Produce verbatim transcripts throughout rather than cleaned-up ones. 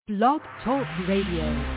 Blog Talk Radio.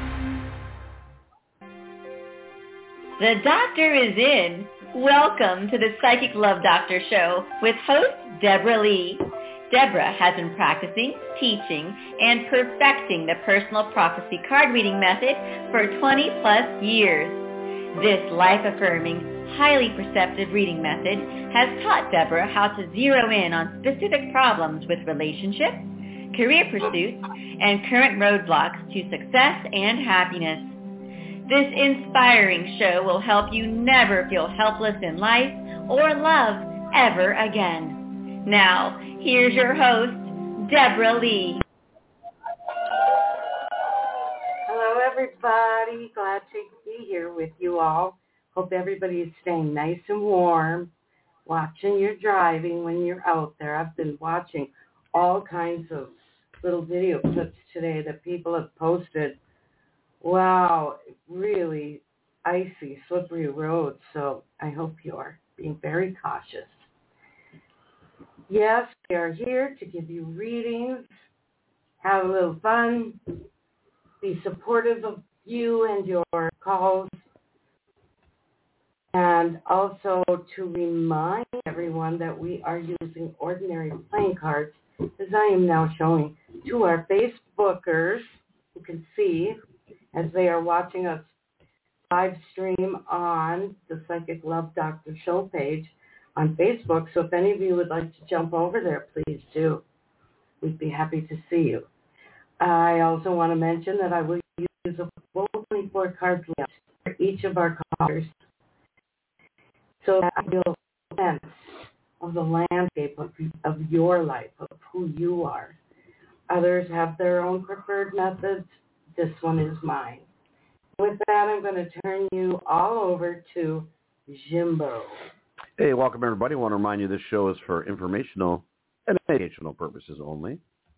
The doctor is in. Welcome to the Psychic Love Doctor Show with host Deborah Lee. Deborah has been practicing, teaching, and perfecting the personal prophecy card reading method for twenty plus years. This life-affirming, highly perceptive reading method has taught Deborah how to zero in on specific problems with relationships, career pursuits, and current roadblocks to success and happiness. This inspiring show will help you never feel helpless in life or love ever again. Now, here's your host, Deborah Lee. Hello, everybody. Glad to be here with you all. Hope everybody is staying nice and warm, watching your driving when you're out there. I've been watching all kinds of little video clips today that people have posted. Wow, really icy, slippery roads, so I hope you are being very cautious. Yes, we are here to give you readings, have a little fun, be supportive of you and your calls, and also to remind everyone that we are using ordinary playing cards, as I am now showing to our Facebookers who can see as they are watching us live stream on the Psychic Love Doctor Show page on Facebook. So if any of you would like to jump over there, please do. We'd be happy to see you. I also want to mention that I will use a full twenty-four card list for each of our callers, so that you'll sense of the landscape of, of your life, of who you are. Others have their own preferred methods. This one is mine. With that, I'm going to turn you all over to Jimbo. Hey, welcome everybody. I want to remind you this show is for informational and educational purposes only.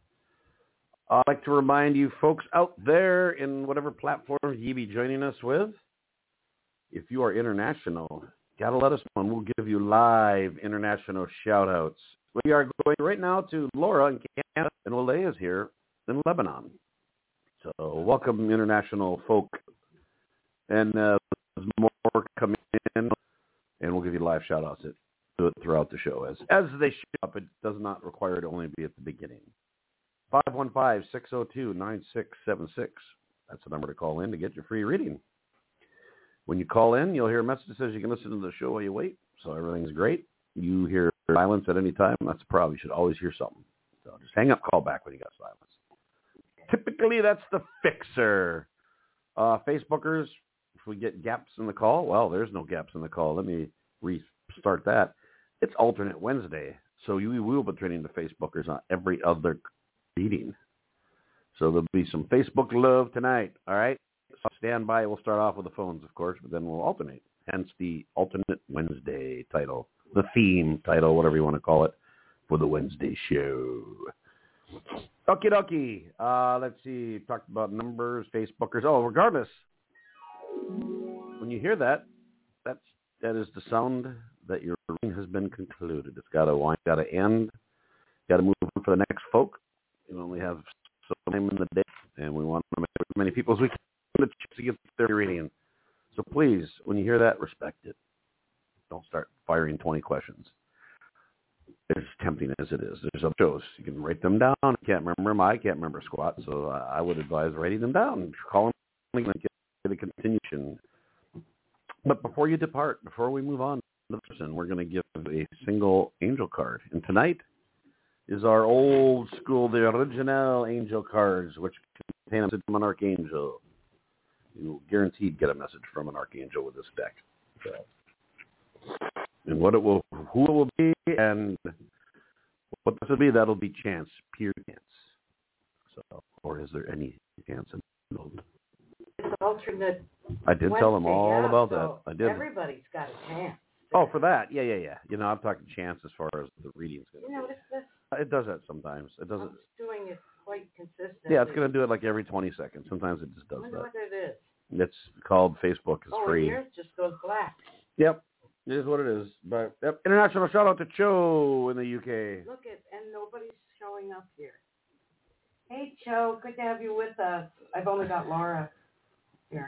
I'd like to remind you folks out there in whatever platform you be joining us with, if you are international, got to let us know and we'll give you live international shout-outs. We are going right now to Laura in Canada, and Olay is here in Lebanon. So welcome, international folk. And uh, there's more coming in, and we'll give you live shout-outs throughout the show. As as they show up, it does not require to only be at the beginning. five one five, six zero two, nine six seven six. That's the number to call in to get your free reading. When you call in, you'll hear a message that says you can listen to the show while you wait. So everything's great. You hear silence at any time, that's a problem. You should always hear something. So just hang up, call back when you got silence. Typically, that's the fixer. Uh, Facebookers, if we get gaps in the call, well, there's no gaps in the call. Let me restart that. It's alternate Wednesday, so we will be training the Facebookers on every other reading. So there'll be some Facebook love tonight, all right? So stand by. We'll start off with the phones, of course, but then we'll alternate, hence the alternate Wednesday title, the theme title, whatever you want to call it, for the Wednesday show. Okie dokie. Uh, let's see. Talked about numbers, Facebookers. Oh, regardless, when you hear that, that's that is the sound that your reading has been concluded. It's got to wind, got to end, got to move on for the next folk. You only have so time in the day, and we want to make as many people as we can to get their reading. So please, when you hear that, respect it. Don't start firing twenty questions. As tempting as it is, there's other shows. You can write them down. I can't remember them. I can't remember squat, so I would advise writing them down. Call them and get a continuation. But before you depart, before we move on to the person, we're going to give a single angel card. And tonight is our old school, the original angel cards, which contain a message from an archangel. You'll guaranteed get a message from an archangel with this deck. So. And what it will, who it will be, and what this will be, that'll be chance, pure chance. So, or is there any chance involved? It's alternate. I did Wednesday, tell them all yeah, about so that. I did. Everybody's got a chance. Oh, for that, yeah, yeah, yeah. You know, I'm talking chance as far as the reading's going to You notice this? It does that sometimes. It doesn't. It's doing it quite consistently. Yeah, it's going to do it like every twenty seconds. Sometimes it just does I wonder that. what it is. It's called Facebook. It's oh, free. Oh, yours just goes black. Yep. It is what it is. But yep. International shout out to Cho in the U K. Look at, and nobody's showing up here. Hey, Joe. Good to have you with us. I've only got Laura here.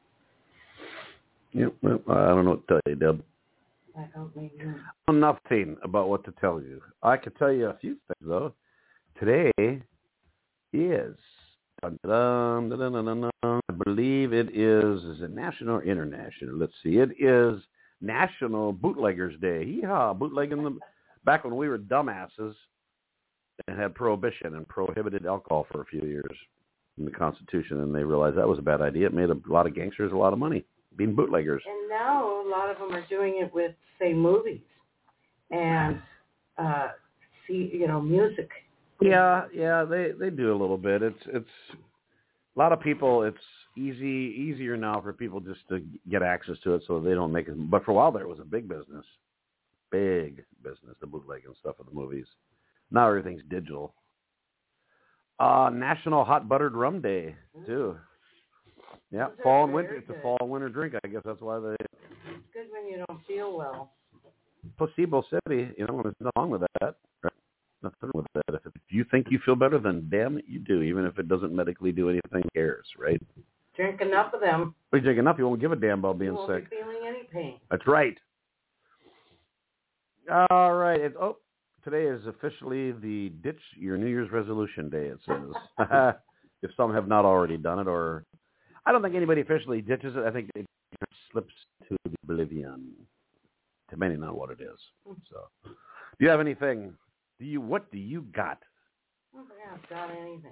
Yep. Well, I don't know what to tell you, Deb. I hope maybe. I know nothing about what to tell you. I could tell you a few things, though. Today is, dun, dun, dun, dun, dun, dun, dun, I believe it is, is it national or international? Let's see. It is National Bootleggers Day. Yeehaw, bootlegging them back when we were dumbasses and had prohibition and prohibited alcohol for a few years in the Constitution, and they realized that was a bad idea. It made a lot of gangsters a lot of money being bootleggers. And now a lot of them are doing it with, say, movies and, uh, see, you know, music. Yeah, yeah, they, they do a little bit. It's it's a lot of people. It's easy easier now for people just to get access to it, so they don't make it. But for a while there, it was a big business, big business, the bootlegging stuff of the movies. Now everything's digital. Uh, National Hot Buttered Rum Day too. Yeah, Those fall are and winter. very It's a good. fall and winter drink. I guess that's why they. It's good when you don't feel well. Placebo City. You know, there's nothing wrong with that. Right? Nothing with that. If, it, if you think you feel better, then damn it, you do. Even if it doesn't medically do anything, who cares, right? Drink enough of them. If you drink enough, you won't give a damn about being you won't sick. be feeling any pain. That's right. All right. It's, oh, today is officially the Ditch Your New Year's Resolution Day, it says. If some have not already done it, or I don't think anybody officially ditches it. I think it slips to oblivion, depending on what it is. So, do you have anything? Do you? What do you got? I don't think I've got anything.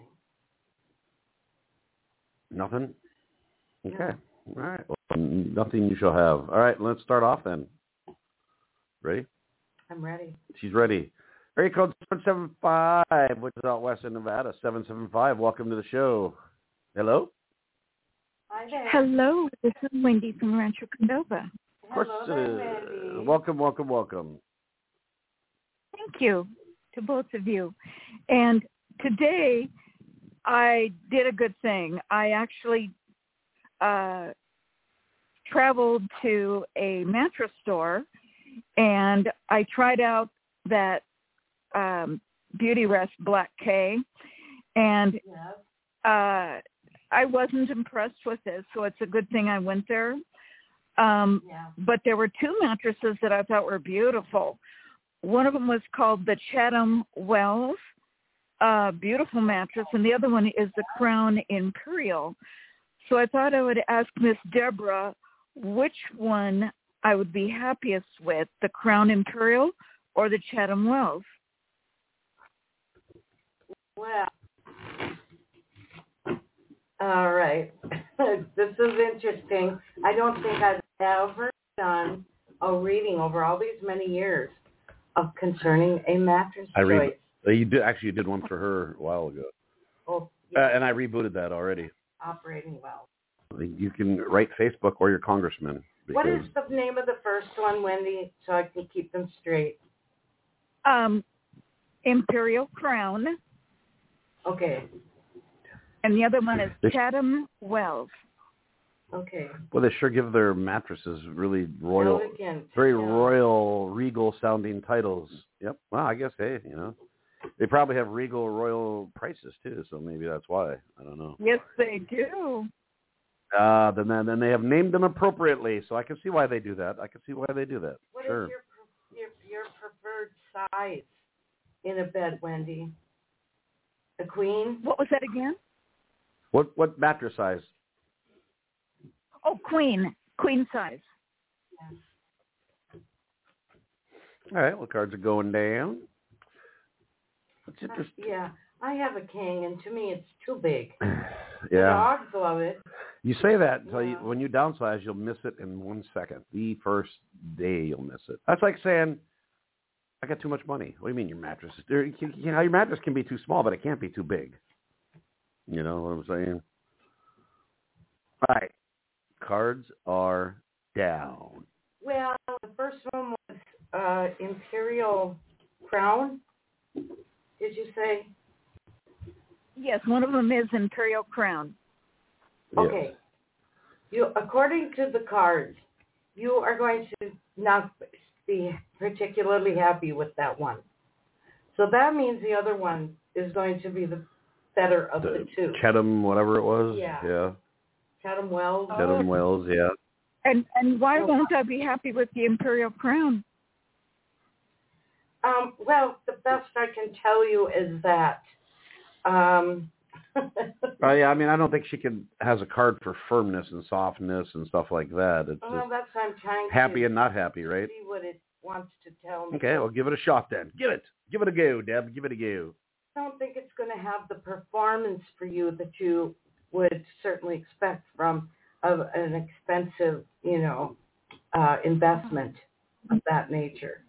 Nothing? Okay. No. All right. Well, nothing you shall have. All right. Let's start off then. Ready? I'm ready. She's ready. Area code seven seven five, which is out west in Nevada. seven seven five. Welcome to the show. Hello? Hi there. Hello, this is Wendy from Rancho Cordova. Of course Hello it there, is. Wendy. Welcome, welcome, welcome. Thank you to both of you. And today I did a good thing. I actually uh, traveled to a mattress store and I tried out that um, Beauty Rest Black K, and Yes. uh, I wasn't impressed with it, so it's a good thing I went there. Um, Yeah. but there were two mattresses that I thought were beautiful. One of them was called the Chatham Wells, uh, beautiful mattress, and the other one is the Crown Imperial. So I thought I would ask Miss Deborah which one I would be happiest with, the Crown Imperial or the Chatham Wells. Well, all right. This is interesting. I don't think I've ever done a reading over all these many years of concerning a mattress I choice. read. Uh, You did actually you did one for her a while ago, Oh, uh, yeah, and I rebooted that already. operating well. You can write Facebook or your congressman. What is because- the name of the first one, Wendy, so I can keep them straight? Um, Imperial Crown, Okay. and the other one is This- Chatham Wells. Okay. Well, they sure give their mattresses really royal, Elegant. very yeah. royal, regal sounding titles. Yep. Well, I guess, hey, you know, they probably have regal, royal prices too, so maybe that's why. I don't know. Yes, they do. Uh, then, then, then they have named them appropriately, so I can see why they do that. I can see why they do that. What is sure. your, pre- your your preferred size in a bed, Wendy? A queen? What was that again? What what mattress size? Oh, queen, queen size. All right. Well, cards are going down. That's Uh, interesting. yeah, I have a king, and to me, it's too big. The Yeah. dogs love it. You say that until you, Yeah. when you downsize, you'll miss it in one second. The first day, you'll miss it. That's like saying, "I got too much money." What do you mean your mattress? is there? You, you know, your mattress can be too small, but it can't be too big. You know what I'm saying? All right. Cards are down. Well, the first one was uh, Imperial Crown. Did you say? Yes, one of them is Imperial Crown. Okay. You, according to the cards, you are going to not be particularly happy with that one. So that means the other one is going to be the better of the, the two. Chatham, whatever it was. Yeah. Yeah. Chatham Wells. Chatham Oh. Wells, yeah. And and why won't I be happy with the Imperial Crown? Um, well, the best I can tell you is that. Um, Oh yeah, I mean, I don't think she can has a card for firmness and softness and stuff like that. It's well, just that's what I'm trying happy to and not happy, right? see what it wants to tell me. Okay, well, give it a shot then. Give it, give it a go, Deb. Give it a go. I don't think it's going to have the performance for you that you would certainly expect from a, an expensive, you know, uh, investment of that nature.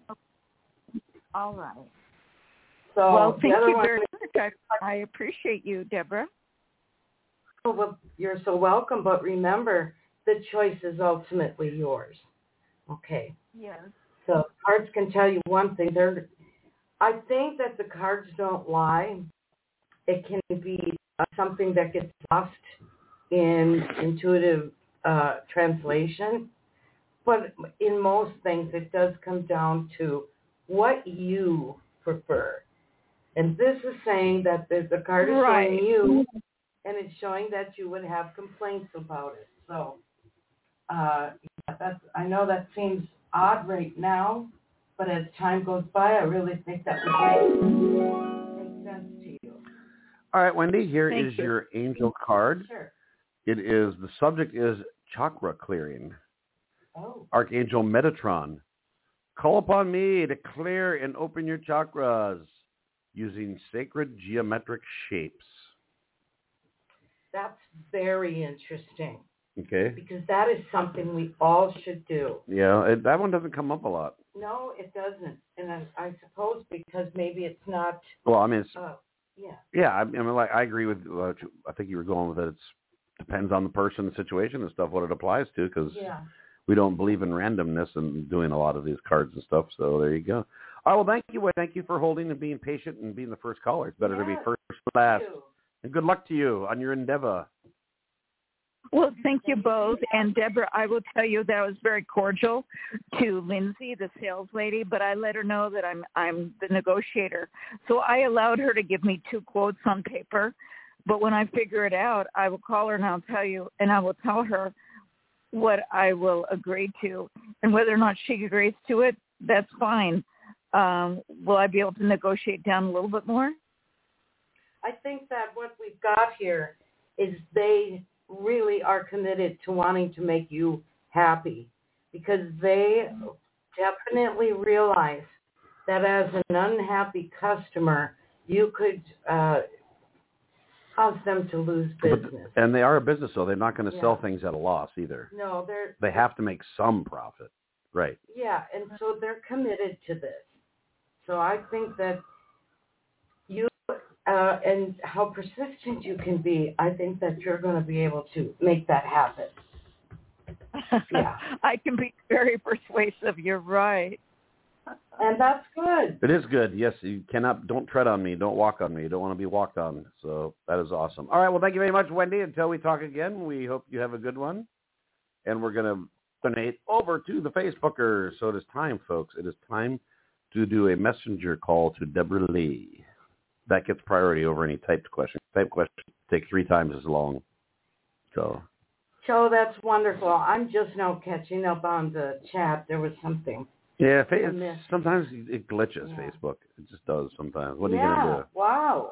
All right. So Well, the thank other you one, very much. I, I appreciate you, Deborah. oh, well, you're so welcome. But remember, the choice is ultimately yours. Okay. Yes. So cards can tell you one thing. They're, I think that the cards don't lie. It can be uh, something that gets lost in intuitive uh, translation. But in most things, it does come down to what you prefer. And this is saying that the, the card is Right. showing you, and it's showing that you would have complaints about it. So uh, yeah, that's, I know that seems odd right now, but as time goes by, I really think that would make, make sense to you. All right, Wendy, here Thank is you. your angel card. Sure. It is, the subject is chakra clearing. Oh. Archangel Metatron. Call upon me to clear and open your chakras using sacred geometric shapes. That's very interesting Okay. because that is something we all should do. Yeah, it, that one doesn't come up a lot. No, it doesn't. And I, I suppose because maybe it's not, Well, I mean, it's, uh, yeah. yeah, I, I mean, like I agree with. Uh, I think you were going with it. It depends on the person, the situation, and stuff what it applies to. Because Yeah. we don't believe in randomness and doing a lot of these cards and stuff. So there you go. All right, well, thank you. Thank you for holding and being patient and being the first caller. It's better to be Yes, first than last. Thank you. And good luck to you on your endeavor. Well, thank you both. And Deborah, I will tell you that I was very cordial to Lindsay, the sales lady, but I let her know that I'm I'm the negotiator. So I allowed her to give me two quotes on paper. But when I figure it out, I will call her and I'll tell you, and I will tell her what I will agree to. And whether or not she agrees to it, that's fine. Um, will I be able to negotiate down a little bit more? I think that what we've got here is they really are committed to wanting to make you happy because they definitely realize that as an unhappy customer, you could uh, cause them to lose business. But, and they are a business, so they're not going to Yeah. sell things at a loss either. No, they're... They have to make some profit. Right. Yeah, and so they're committed to this. So I think that you, uh, and how persistent you can be, I think that you're going to be able to make that happen. Yeah. I can be very persuasive. You're right. And that's good. It is good. Yes, you cannot, don't tread on me. Don't walk on me. You don't want to be walked on. So that is awesome. All right. Well, thank you very much, Wendy. Until we talk again, we hope you have a good one. And we're going to donate over to the Facebookers. So it is time, folks. It is time to do a messenger call to Deborah Lee. That gets priority over any typed question. Typed questions take three times as long. So. So that's wonderful. I'm just now catching up on the chat. There was something. Yeah, it's, sometimes it glitches, yeah. Facebook. It just does sometimes. What are yeah, you going to do? Wow.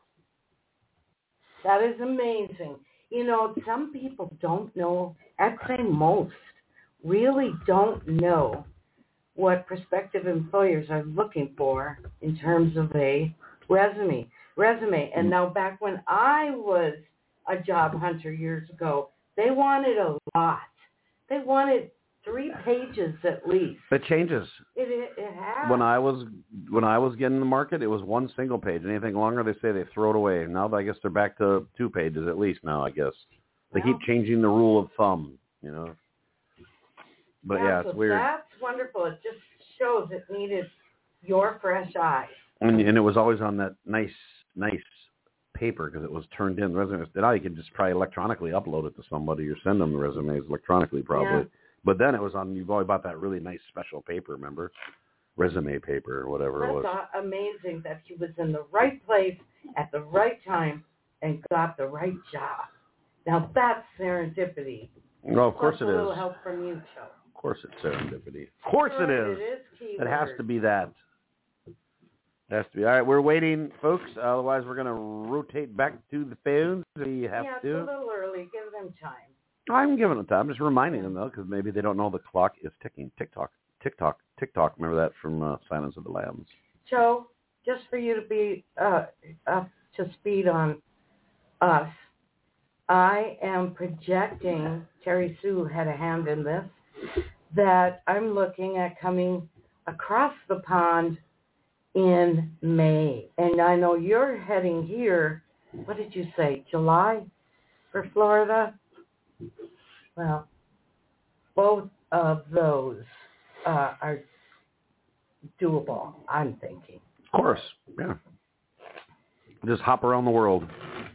That is amazing. You know, some people don't know, I'd say most, really don't know what prospective employers are looking for in terms of a resume. Resume. And now back when I was a job hunter years ago, they wanted a lot. They wanted three pages at least. It changes. It, it, it has. When I was when I was getting the market, it was one single page. Anything longer, they say they throw it away. Now I guess they're back to two pages at least. Now I guess they well, keep changing the rule of thumb. You know. But yeah, yeah, so it's weird. That's wonderful. It just shows it needed your fresh eyes. And, and it was always on that nice, nice paper because it was turned in. The resumes. Now you can just probably electronically upload it to somebody or send them the resumes electronically probably. Yeah. But then it was on, you've always bought that really nice special paper, remember? Resume paper or whatever That's it was. a- amazing that he was in the right place at the right time and got the right job. Now that's serendipity. Well, of course Plus it a little is. help from you, Joe. Of course it's serendipity. Of course Sure, it is. It is keyword. It has to be that. It has to be. All right, we're waiting, folks. Otherwise, we're going to rotate back to the phones. We have yeah, it's to. a little early. Give them time. I'm giving them time. I'm just reminding them, though, because maybe they don't know the clock is ticking. Tick-tock, tick-tock, tick-tock. Remember that from uh, Silence of the Lambs? Joe, just for you to be uh, up to speed on us, I am projecting, Terry Sue had a hand in this, that I'm looking at coming across the pond in May. And I know you're heading here, what did you say, July for Florida? Well, both of those uh, are doable, I'm thinking. Of course, yeah. Just hop around the world.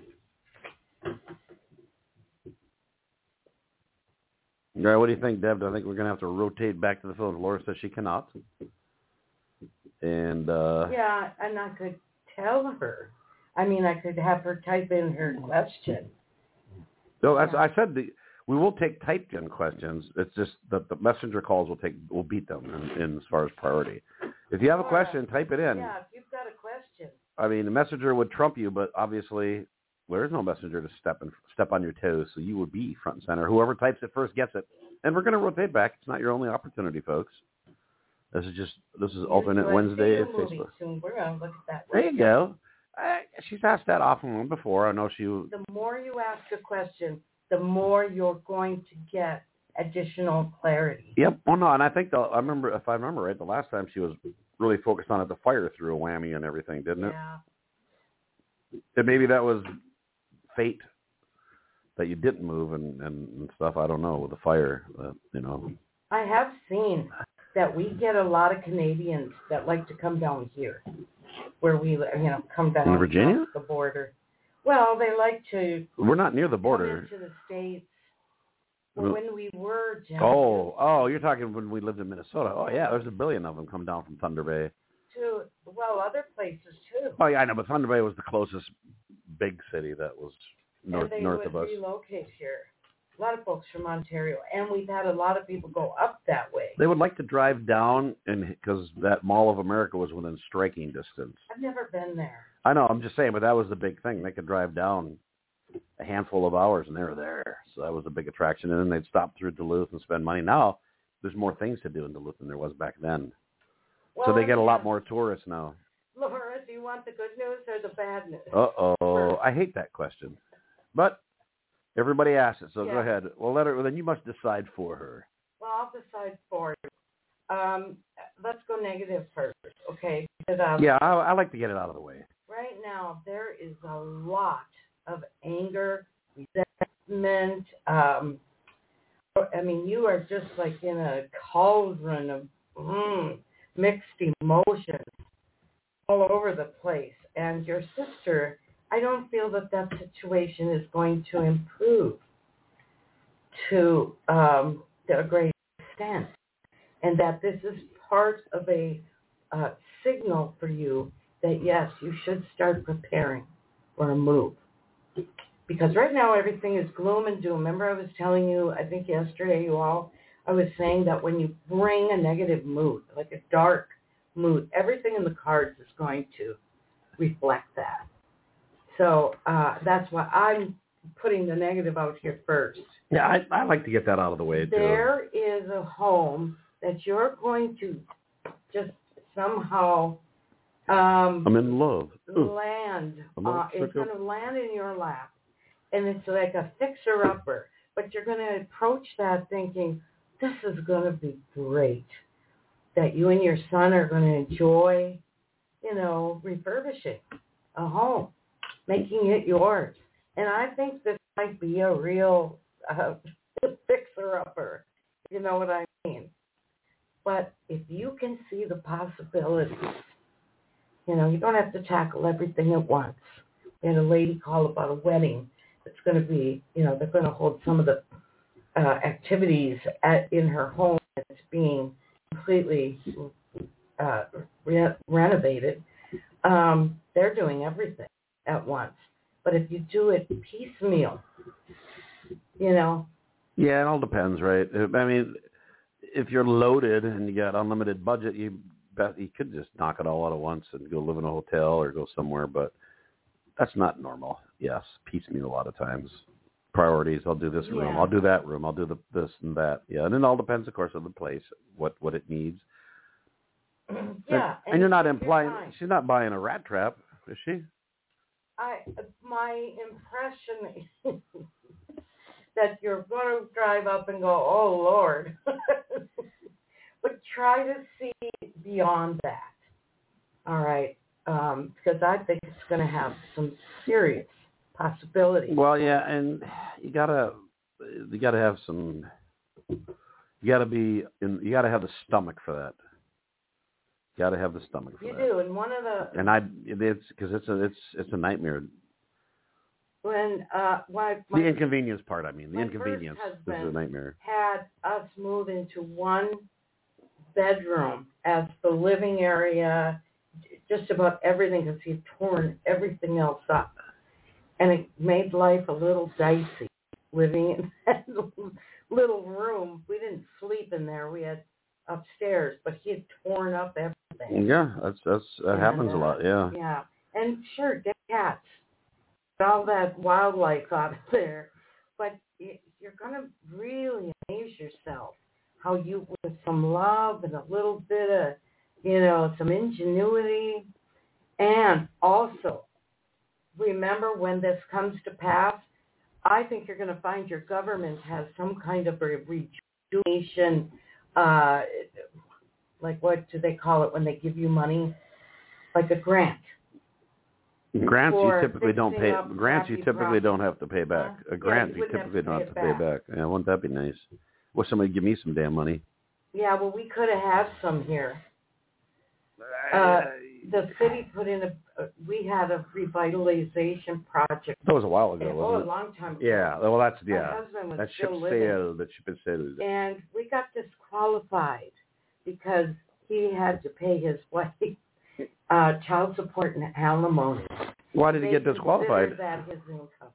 All right, what do you think, Deb? I think we're going to have to rotate back to the phone. Laura says she cannot. And uh, yeah, and I could tell her. I mean, I could have her type in her question. No, that's, I said the, we will take typed in questions. It's just that the messenger calls will take will beat them in, in as far as priority. If you have a question, type it in. Yeah, if you've got a question. I mean, the messenger would trump you, but obviously there is no messenger to step and step on your toes, so you would be front and center. Whoever types it first gets it, and we're going to rotate back. It's not your only opportunity, folks. This is just this is alternate like Wednesday at movie Facebook. Soon. We're going to look at that. There you go. I, she's asked that often before. I know she. The more you ask a question, the more you're going to get additional clarity. Yep. Well, no, and I think the, I remember if I remember right, the last time she was really focused on it, the fire threw a whammy and everything, didn't it? Yeah. And maybe that was fate that you didn't move and, and, and stuff. I don't know with the fire, uh, you know. I have seen that we get a lot of Canadians that like to come down here, where we, you know, come down in Virginia, the border. Well, they like to. We're not near the border. Come into the States. Well, when we were. Generally, oh, oh, you're talking when we lived in Minnesota. Oh, yeah, there's a billion of them come down from Thunder Bay. To well, other places too. Oh yeah, I know, but Thunder Bay was the closest big city that was north and they north would of us. Relocate here. A lot of folks from Ontario, and we've had a lot of people go up that way. They would like to drive down, and because that Mall of America was within striking distance. I've never been there. I know, I'm just saying, but that was the big thing. They could drive down a handful of hours, and they were there. So that was a big attraction. And then they'd stop through Duluth and spend money. Now, there's more things to do in Duluth than there was back then. Well, so they get a yeah. lot more tourists now. Laura, do you want the good news or the bad news? Uh-oh. I hate that question. But everybody asks it, so yeah. go ahead. Well, let her. Well, then you must decide for her. Well, I'll decide for you. Um, let's go negative first, okay? Because, um, yeah, I, I like to get it out of the way. Right now, there is a lot of anger, resentment. Um, I mean, you are just like in a cauldron of mm, mixed emotions all over the place. And your sister, I don't feel that that situation is going to improve to um, a great extent. And that this is part of a uh, signal for you that, yes, you should start preparing for a move. Because right now everything is gloom and doom. Remember I was telling you, I think yesterday you all, I was saying that when you bring a negative mood, like a dark mood, everything in the cards is going to reflect that. So uh, that's why I'm putting the negative out here first. Yeah, I, I like to get that out of the way, too. There is a home that you're going to just somehow um, I'm in love. land. Uh, it's going to land in your lap. And it's like a fixer-upper. But you're going to approach that thinking, this is going to be great. That you and your son are going to enjoy, you know, refurbishing a home, making it yours. And I think this might be a real uh, fixer-upper. You know what I mean? But if you can see the possibilities, you know, you don't have to tackle everything at once. We had a lady call about a wedding. It's going to be, you know, they're going to hold some of the uh, activities at, in her home that's being completely uh, re- renovated. Um, they're doing everything at once. But if you do it piecemeal, you know. Yeah, it all depends, right? I mean, if you're loaded and you got unlimited budget, you bet you could just knock it all out at once and go live in a hotel or go somewhere, but that's not normal. Yes, piecemeal a lot of times. Priorities, I'll do this room, Yeah. I'll do that room, I'll do the, this and that. Yeah, and it all depends, of course, on the place, what, what it needs. Yeah. And, And, and you're not you're implying, fine. she's not buying a rat trap, is she? I, my impression is that you're going to drive up and go, oh, Lord. But try to see beyond that, all right, um, because I think it's going to have some serious possibilities. Well, yeah, and you gotta, you gotta have some, you gotta be, in, you gotta have the stomach for that. You gotta have the stomach for you that. do, and one of the And I, it's because it's a, it's, it's a nightmare. when uh, my, my The inconvenience part, I mean, the my inconvenience first is a husband nightmare. had us move into one bedroom as the living area, just about everything, because he had torn everything else up. And it made life a little dicey living in that little room. We didn't sleep in there. We had upstairs, but he had torn up everything. Yeah, that's that's that And, happens uh, a lot. Yeah. Yeah. And sure, get cats. Get all that wildlife out of there. But it, you're going to really amaze yourself how you, with some love and a little bit of, you know, some ingenuity, and also remember when this comes to pass, I think you're going to find your government has some kind of a rejuvenation, uh, like what do they call it when they give you money? Like a grant. Grants you For typically don't fixing pay. up Grants you crappy typically property. don't have to pay back. Huh? A grant Yeah, you you wouldn't have typically to don't pay have to it pay back. Yeah, wouldn't that be nice? Wish somebody give me some damn money. Yeah, well, we could have had some here. Uh, the city put in a, uh, we had a revitalization project. That was a while ago, And, wasn't oh, it? a long time ago. Yeah, well, that's, My yeah. husband was That ship still living. sailed. That ship has sailed. And we got disqualified because he had to pay his wife uh, child support and alimony. Why did he They get disqualified? considered that his income.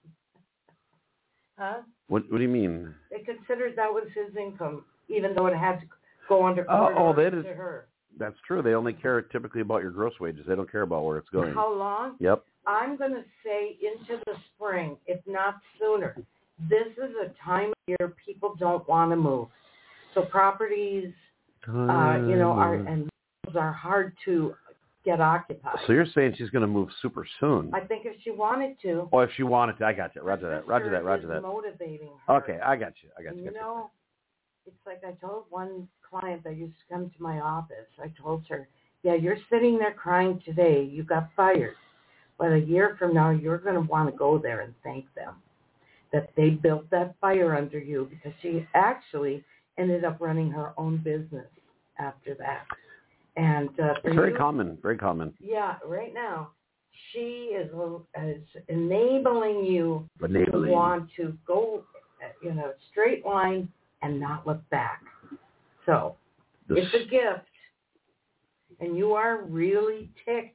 Huh? What, what do you mean? They considered that was his income, even though it had to go under Oh, court oh, order they to did- her. That's true. They only care typically about your gross wages. They don't care about where it's going. How long? Yep. I'm going to say into the spring, if not sooner. This is a time of year people don't want to move. So properties, uh, you know, are and are hard to get occupied. So you're saying she's going to move super soon? I think if she wanted to. Oh, if she wanted to, I got you. Roger her that. Roger sister that. Roger is that. Motivating her. Okay, I got you. I got And you. you got know, it's like I told one client that used to come to my office. I told her, yeah, you're sitting there crying today. You got fired. But a year from now, you're going to want to go there and thank them that they built that fire under you, because she actually ended up running her own business after that. And uh, It's very you, common. Very common. Yeah, right now, she is, is enabling you enabling. to want to go, you know, straight line and not look back. So This... it's a gift, and you are really ticked,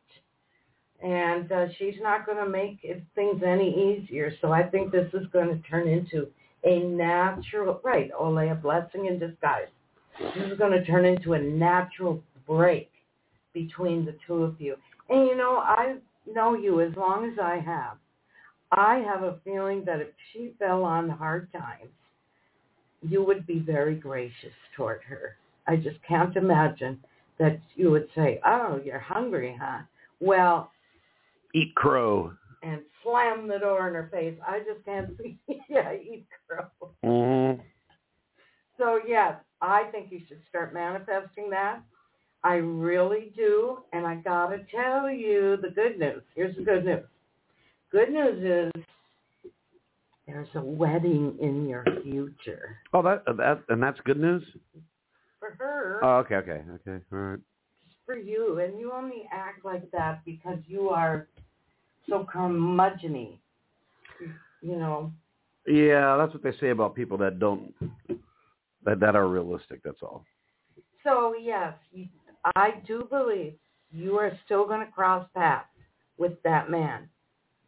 and uh, she's not going to make it, things any easier. So I think this is going to turn into a natural, right, Ole, a blessing in disguise. This is going to turn into a natural break between the two of you. And, you know, I know you as long as I have. I have a feeling that if she fell on hard times, you would be very gracious toward her. I just can't imagine that you would say, oh, you're hungry, huh? Well, eat crow. And slam the door in her face. I just can't see. Yeah, eat crow. Mm-hmm. So, yes, I think you should start manifesting that. I really do. And I got to tell you the good news. Here's the good news. Good news is there's a wedding in your future. Oh, that that and that's good news? For her. Oh, okay, okay, okay. All right. Just for you. And you only act like that because you are so curmudgeon-y, you know. Yeah, that's what they say about people that don't, that, that are realistic, that's all. So, yes, you, I do believe you are still going to cross paths with that man.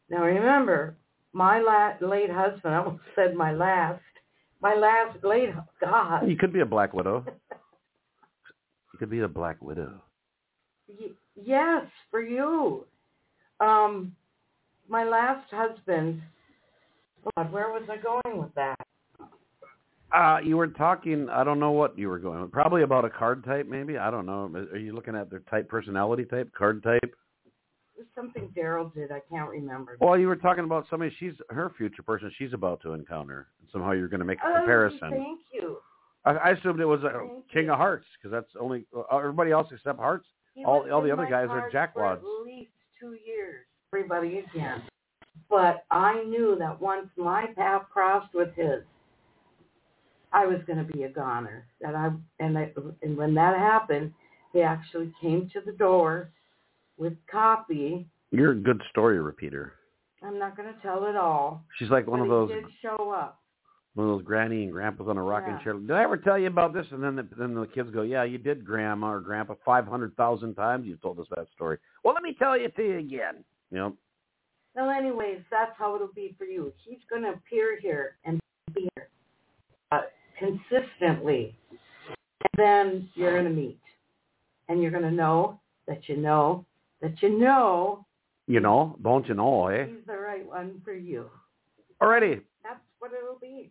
Now remember, my la- late husband, I almost said my last, my last late, God. You could be a Black Widow. You could be a Black Widow. y- yes, for you. Um, my last husband, God, where was I going with that? Uh, you were talking, I don't know what you were going with. Probably about a card type, maybe? I don't know. Are you looking at their type, personality type, card type? It was something Daryl did. I can't remember. Well, you were talking about somebody, she's her future person she's about to encounter. Somehow you're going to make a Oh, comparison. thank you. I, I assumed it was a Thank King you. of Hearts, because that's only, uh, everybody else except Hearts, He all, was all the in other my guys are cards jackwads. for at least two years. Everybody again. But I knew that once my path crossed with his, I was going to be a goner. That I and I, and when that happened, he actually came to the door with coffee. You're a good story repeater. I'm not going to tell it all. She's like one but of those He did show up. one of those granny and grandpas on a rocking Yeah. chair. Did I ever tell you about this? And then the, then the kids go, yeah, you did, Grandma or Grandpa, five hundred thousand times you told us that story. Well, let me tell it to you again. You know. Well, anyways, that's how it'll be for you. He's going to appear here and be here uh, consistently. And then you're going to meet. And you're going to know that you know that you know. You know, don't you know, eh? He's the right one for you. Alrighty. That's what it'll be.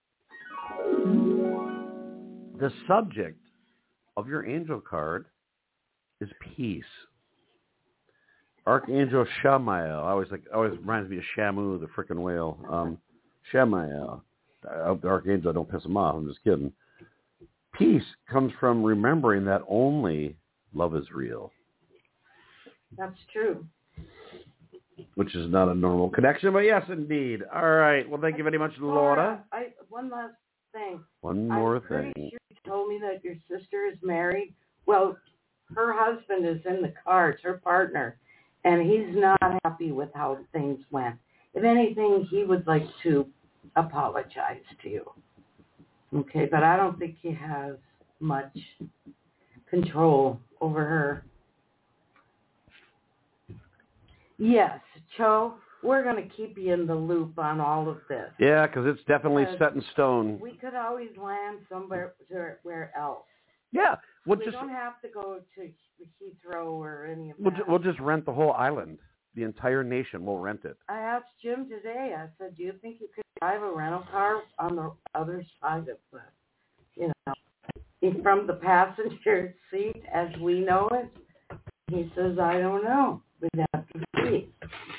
The subject of your angel card is peace. Archangel Shamael. I always like. Always reminds me of Shamu, the frickin' whale. Um, Shamael. Uh, the archangel. Don't piss him off. I'm just kidding. Peace comes from remembering that only love is real, That's true. which is not a normal connection, but yes, indeed. All right. Well, thank you very much, Laura. I, one last thing. One more I'm pretty thing. sure you told me that your sister is married. Well, her husband is in the cards, her partner, and he's not happy with how things went. If anything, he would like to apologize to you. Okay, but I don't think he has much control over her. Yes, Cho, we're going to keep you in the loop on all of this. Yeah, because it's definitely Because set in stone. We could always land somewhere where else. Yeah, we'll we just don't have to go to Heathrow or any of we'll, that. ju- we'll just rent the whole island, the entire nation. We'll rent it. I asked Jim today, I said, do you think you could drive a rental car on the other side of the, you know, from the passenger seat as we know it? He says, I don't know. We'd have to see.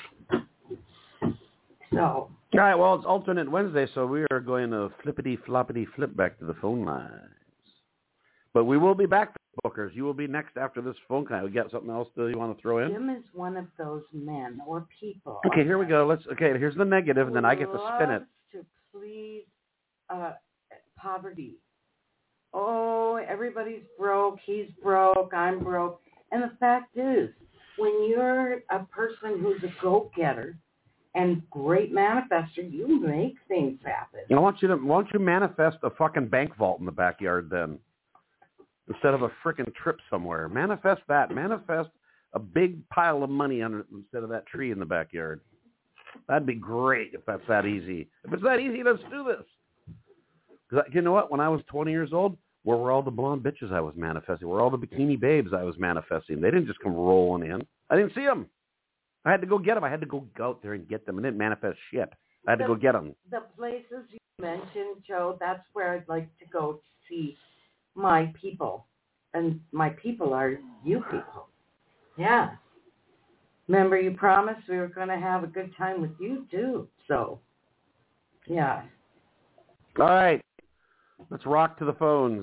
So. All right, well, it's alternate Wednesday, so we are going to flippity-floppity flip back to the phone lines. But we will be back, bookers. You will be next after this phone call. We got something else that you want to throw in? Jim is one of those men or people. Okay, here we go. Let's. Okay, here's the negative, and then I get to spin it. To please uh, poverty. Oh, everybody's broke. He's broke. I'm broke. And the fact is, when you're a person who's a go-getter and great manifester, you make things happen. I want you to. Why don't you manifest a fucking bank vault in the backyard then, instead of a frickin' trip somewhere? Manifest that. Manifest a big pile of money under instead of that tree in the backyard. That'd be great if that's that easy. If it's that easy, let's do this. Because you know what? When I was twenty years old, where were all the blonde bitches I was manifesting? Where were all the bikini babes I was manifesting? They didn't just come rolling in. I didn't see them. I had to go get them. I had to go out there and get them. I didn't manifest shit. I had to the, go get them. The places you mentioned, Joe, that's where I'd like to go to see my people. And my people are you people. Yeah. Remember, you promised we were going to have a good time with you, too. So, yeah. All right. Let's rock to the phones.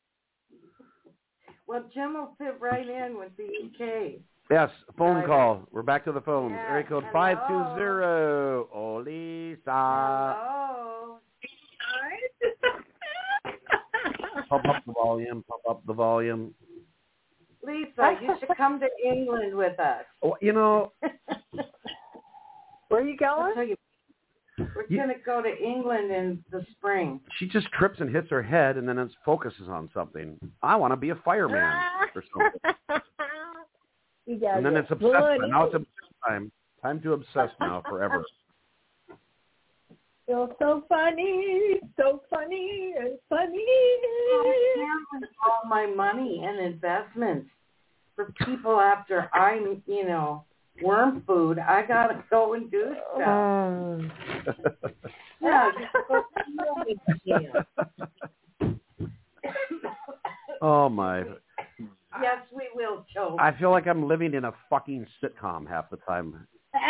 Well, Jim will fit right in with the E K. Yes, phone Right. call. We're back to the phones. Yeah, Area code hello. five two zero. Olisa. Hello. Pump up the volume. Pump up the volume. Lisa, you should come to England with us. Oh, you know, Where are you I'll going? tell you, we're You- going to go to England in the spring. she just trips and hits her head and then it focuses on something. I want to be a fireman or something. You got And then it. it's obsessed Good. time. Now it's obsessed time. Time to obsess now forever. You're so funny, so funny, and funny. I can't with all my money and investments for people after I'm, you know, worm food. I gotta go and do stuff. Um, Yeah, just go feel it. Oh, my. Yes, we will, Joe. I feel like I'm living in a fucking sitcom half the time.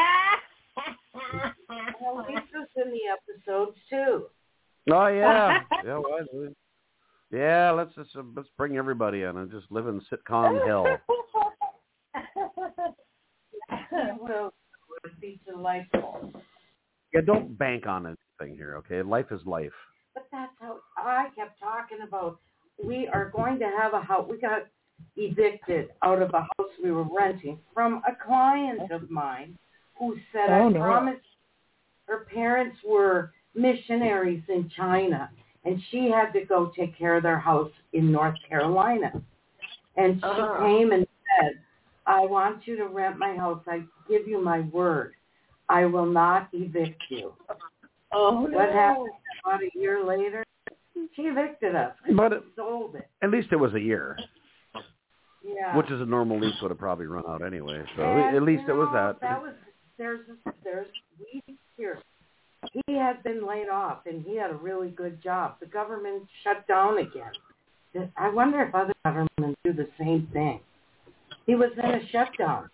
Well, Lisa's in the episodes, too. Oh, yeah. Yeah, well, yeah, let's just uh, let's bring everybody in and just live in sitcom hell. It will be delightful. Yeah, don't bank on anything here, okay? Life is life. But that's how I kept talking about. We are going to have a house. We got evicted out of a house we were renting from a client of mine who said, Oh, I no. promised her parents were missionaries in China, and she had to go take care of their house in North Carolina. And she Uh-huh. came and said, I want you to rent my house. I give you my word. I will not evict you. Oh, no. What happened about a year later? She evicted us. But it, Sold it. at least it was a year, Yeah. which is a normal lease would have probably run out anyway. So And, at least you it was know, that. That was there's there's we here. He had been laid off, and he had a really good job. The government shut down again. I wonder if other governments do the same thing. He was in a shutdown,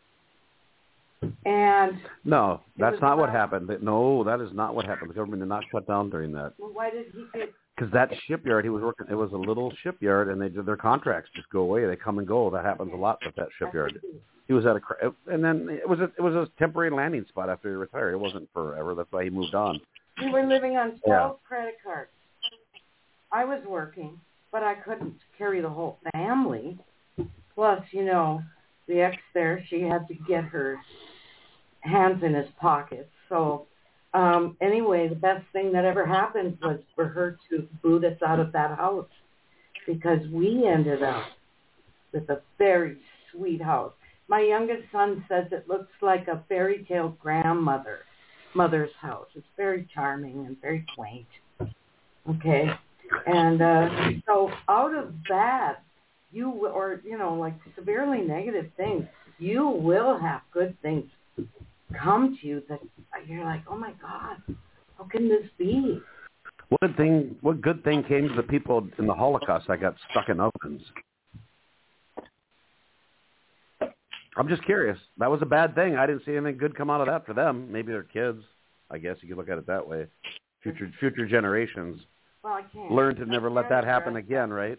and No, that's was not what about- happened. No, that is not what happened. The government did not shut down during that. well, why did he get? Because that shipyard he was working, it was a little shipyard, and they did their contracts just go away. They come and go. That happens a lot with that shipyard. He was at a, cra- and then it was a, it was a temporary landing spot after he retired. It wasn't forever. That's why he moved on. We were living on twelve Yeah. credit cards. I was working, but I couldn't carry the whole family. Plus, you know, the ex there, she had to get her hands in his pockets. So um, anyway, the best thing that ever happened was for her to boot us out of that house, because we ended up with a very sweet house. My youngest son says it looks like a fairy tale grandmother mother's house. It's very charming and very quaint. Okay. And uh, so out of that, you will, or, you know, like severely negative things, you will have good things come to you that you're like, oh my God, how can this be? What good thing? What good thing came to the people in the Holocaust that got stuck in ovens? I'm just curious. That was a bad thing. I didn't see anything good come out of that for them. Maybe their kids. I guess you could look at it that way. Future future generations Well, I can't. learn to never let that happen address again, right?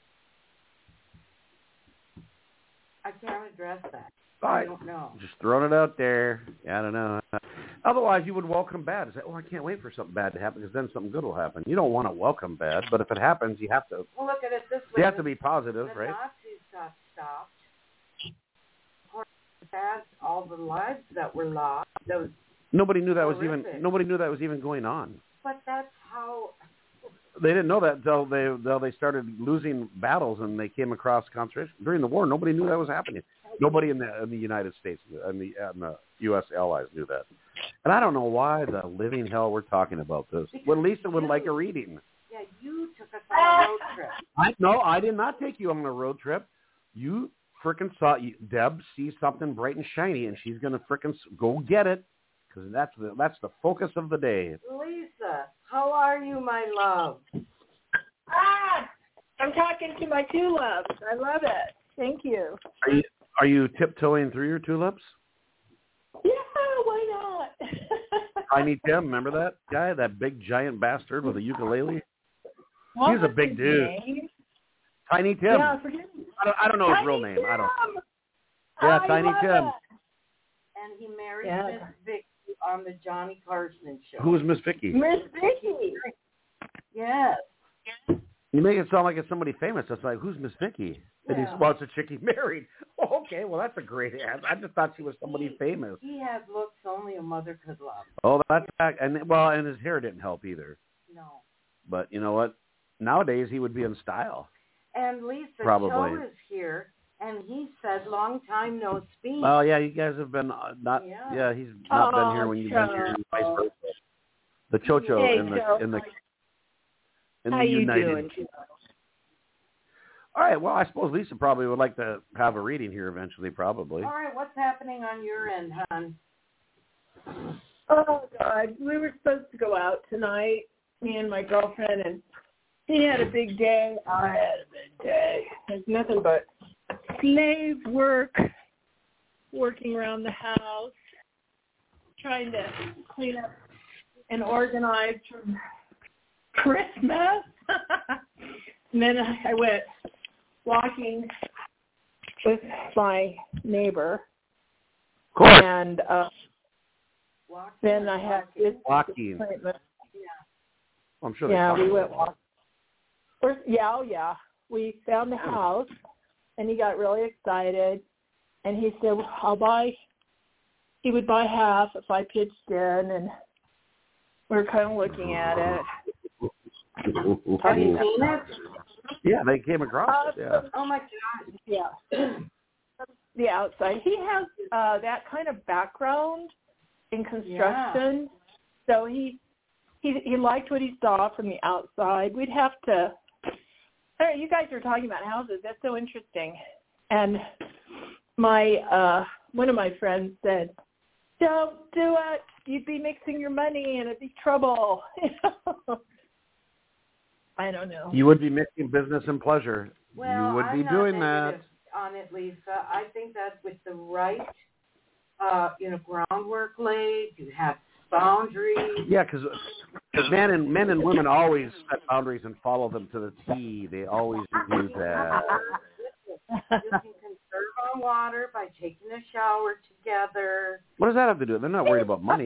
I can't address that. I I don't know. Just throwing it out there. I don't know. Otherwise, you would welcome bad. Say, oh, I can't wait for something bad to happen because then something good will happen. You don't want to welcome bad, but if it happens, you have to. Well, look at it this way. You have to be positive, the right? Nazis got stopped. Of course, that's all the lives that were lost. Those, Nobody knew that was horrific. even. Nobody knew that was even going on. but that's how. They didn't know that until they until they started losing battles and they came across concentration during the war. Nobody knew that was happening. Nobody in the in the United States and the and the U S allies knew that. And I don't know why the living hell we're talking about this. Well, Lisa would like a reading. Yeah, you took us on a road trip. I no, I did not take you on a road trip. You frickin' saw you, Deb sees something bright and shiny, and she's gonna frickin' go get it because that's the that's the focus of the day. Lisa, how are you, my love? Ah, I'm talking to my two loves. I love it. Thank you. Are you are you tiptoeing through your tulips? Yeah, why not? Tiny Tim, remember that guy, that big giant bastard with a ukulele? What He's a was big his dude. name? Tiny Tim. Yeah, forget me. I don't, I don't know his Tiny real name. I don't. Tim! Yeah, I Tiny love Tim. it. And he married Yeah. Miss Vicky on the Johnny Carson show. Who's Miss Vicky? Miss Vicky. Yes. You make it sound like it's somebody famous. It's like, who's Miss Vicky? And he's, Yeah. well, it's a chick he married. Oh, okay, well, that's a great answer. I just thought she was somebody He- famous. He had looks only a mother could love. Oh, that's back. And, well, and his hair didn't help either. No. But you know what? Nowadays, he would be in style. And Lisa Probably. Cho is here, and he said, long time no speak. Oh, yeah, you guys have been uh, not, Yeah. yeah, he's not Oh, been here when you've been here. And vice versa. The Chocho Hey, and the, Joe. in the, in How the you United. doing, Joe? All right, well, I suppose Lisa probably would like to have a reading here eventually, probably. All right, what's happening on your end, hon? Oh, God. We were supposed to go out tonight, me and my girlfriend, and he had a big day. I had a big day. There's nothing but slave work, working around the house, trying to clean up and organize for Christmas. And then I went walking with my neighbor. Of course. And uh, then I had this Walking. appointment. I'm sure they Yeah, talk we about went it. walking. First, yeah, oh yeah. We found the house, and he got really excited. And he said, well, "I'll buy." He would buy half if I pitched in, and we were kind of looking at it. Have you seen it? Yeah, they came across it, yeah. Oh, my God. Yeah. The outside. He has uh, that kind of background in construction, so he he he liked what he saw from the outside. We'd have to. All right, you guys are talking about houses. That's so interesting. And my uh, one of my friends said, "Don't do it. You'd be mixing your money, and it'd be trouble." I don't know. You would be mixing business and pleasure. Well, you would I'm be not doing negative that. on it, Lisa. I think that with the right, uh, you know, groundwork laid, you have boundaries. Yeah, because men and men and women always set boundaries and follow them to the T. They always do that. You can conserve on water by taking a shower together. What does that have to do? They're not worried about money.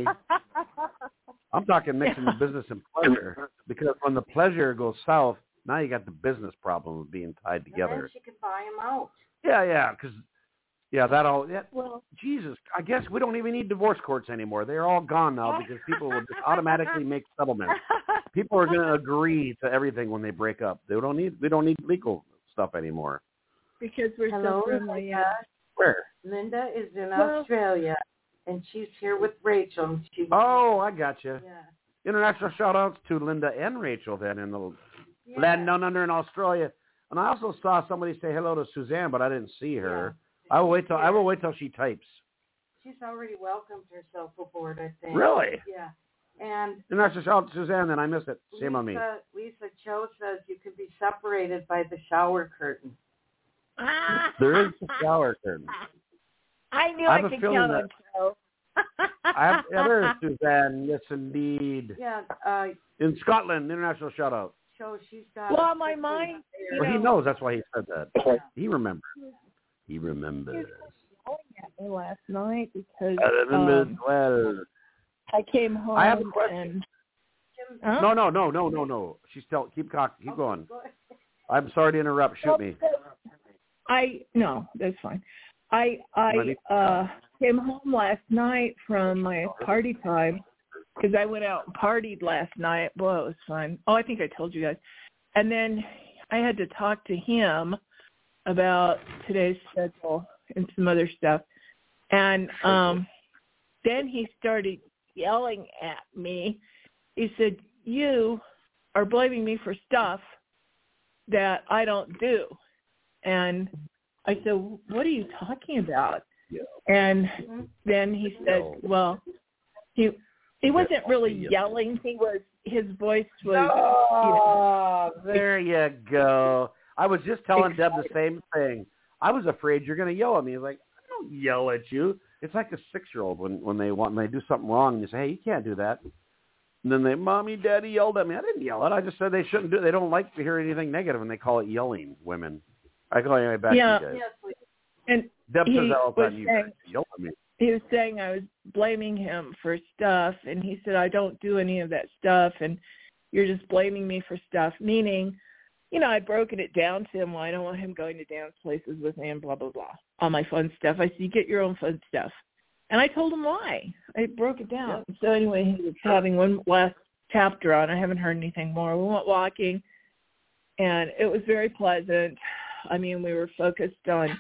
I'm talking mixing the business and pleasure, because when the pleasure goes south, now you got the business problem of being tied And then together. she can buy them out. Yeah, yeah, because yeah, that all. Yeah, Well, Jesus, I guess we don't even need divorce courts anymore. They're all gone now because people will just automatically make settlements. People are going to agree to everything when they break up. They don't need. We don't need legal stuff anymore. because we're Hello, so friendly. Linda. Where? Linda is in Well- Australia, and she's here with Rachel. She, Oh, I got you. yeah. International shout-outs to Linda and Rachel then in the Yeah. land down under in Australia. And I also saw somebody say hello to Suzanne, but I didn't see her. I will wait till I will wait till she types. She's already welcomed herself aboard, I think. Really? Yeah. And International shout-out to Suzanne, then I missed it. Shame Lisa, on me. Lisa Cho says you can be separated by the shower curtain. There is a shower curtain. I knew I I, have a could feeling count that- on Joe. I have, yeah, there is Suzanne. Yes, indeed. Yeah, uh, In Scotland, international shout-out. Cho, she's got. Well, a on my curtain mind, there. Well, he know- knows. That's why he said that. Yeah. He remembers. He remembers. yelling at me last night because I remember um, well. I came home I have a question. and Kim- huh? No, no, no, no, no, no. She's still keep cock, keep Okay, going. go ahead. I'm sorry to interrupt. Shoot me. I no, that's fine. I I Ready? uh came home last night from my party time because I went out and partied last night. Boy, it was fun. Oh, I think I told you guys. And then I had to talk to him about today's schedule and some other stuff. And um then he started yelling at me. He said, "You are blaming me for stuff that I don't do." And I said, "What are you talking about?" Yeah. And then he said, No. "Well, he he wasn't really Yeah. yelling. He was his voice was Oh, there you go. I was just telling Deb the same thing. I was afraid you're going to yell at me. He's like, I don't yell at you. It's like a six-year-old when, when they want when they do something wrong and you say, hey, you can't do that. And then they, Mommy, Daddy yelled at me. I didn't yell it. I just said they shouldn't do it. They don't like to hear anything negative, and they call it yelling, women. I call you back Yeah. to you guys. Yes, please. and Deb says he that all the was time. You saying- guys yell at me. he was saying I was blaming him for stuff, and he said I don't do any of that stuff, and you're just blaming me for stuff, meaning, you know, I'd broken it down to him. Well, I don't want him going to dance places with me and blah, blah, blah, all my fun stuff. I said, you get your own fun stuff. And I told him why. I broke it down. Yeah. So anyway, he was having one last chapter on. I haven't heard anything more. We went walking, and it was very pleasant. I mean, we were focused on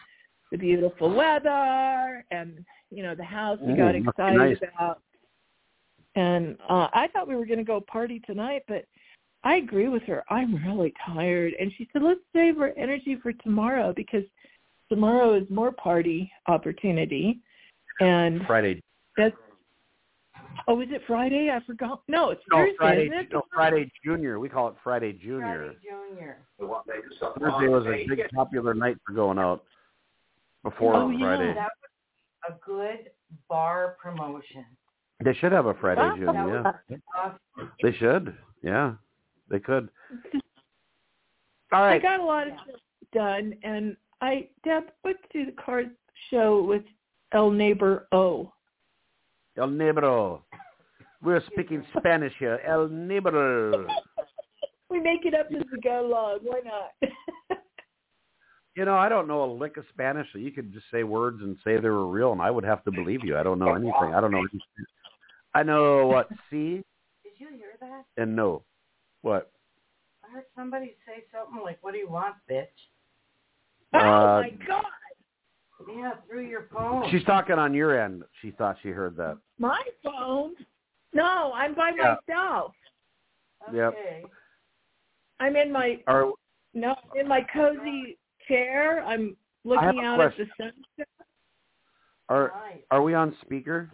the beautiful weather and, you know, the house we got Mm, must be excited nice. about. And uh, I thought we were going to go party tonight, but I agree with her. I'm really tired. And she said, let's save our energy for tomorrow because tomorrow is more party opportunity. And Friday. that's, oh, is it Friday? I forgot. No, it's No, Thursday, Friday. isn't it? No, Friday Junior. We call it Friday Junior. Friday Junior. Thursday was a big popular night for going out before Oh, yeah. Friday. That was a good bar promotion. They should have a Friday Wow. Junior. Yeah, Awesome. they should. Yeah, they could. All I right. got a lot of stuff done, and I, Deb, let's do the card show with El Neighbor O. El Negro. We're speaking Spanish here. El Negro. We make it up as we go along. Why not? You know, I don't know a lick of Spanish, so you could just say words and say they were real, and I would have to believe you. I don't know anything. I don't know anything. I know what see Did you hear that? and no. What? I heard somebody say something like, what do you want, bitch? Oh, Uh, my God. Yeah, through your phone. She's talking on your end. She thought she heard that. My phone? No, I'm by Yeah. myself. Yep. Okay. I'm in my, Are, no, in my cozy chair. I'm I have looking a out at question. the sunset. are, Nice. are we on speaker?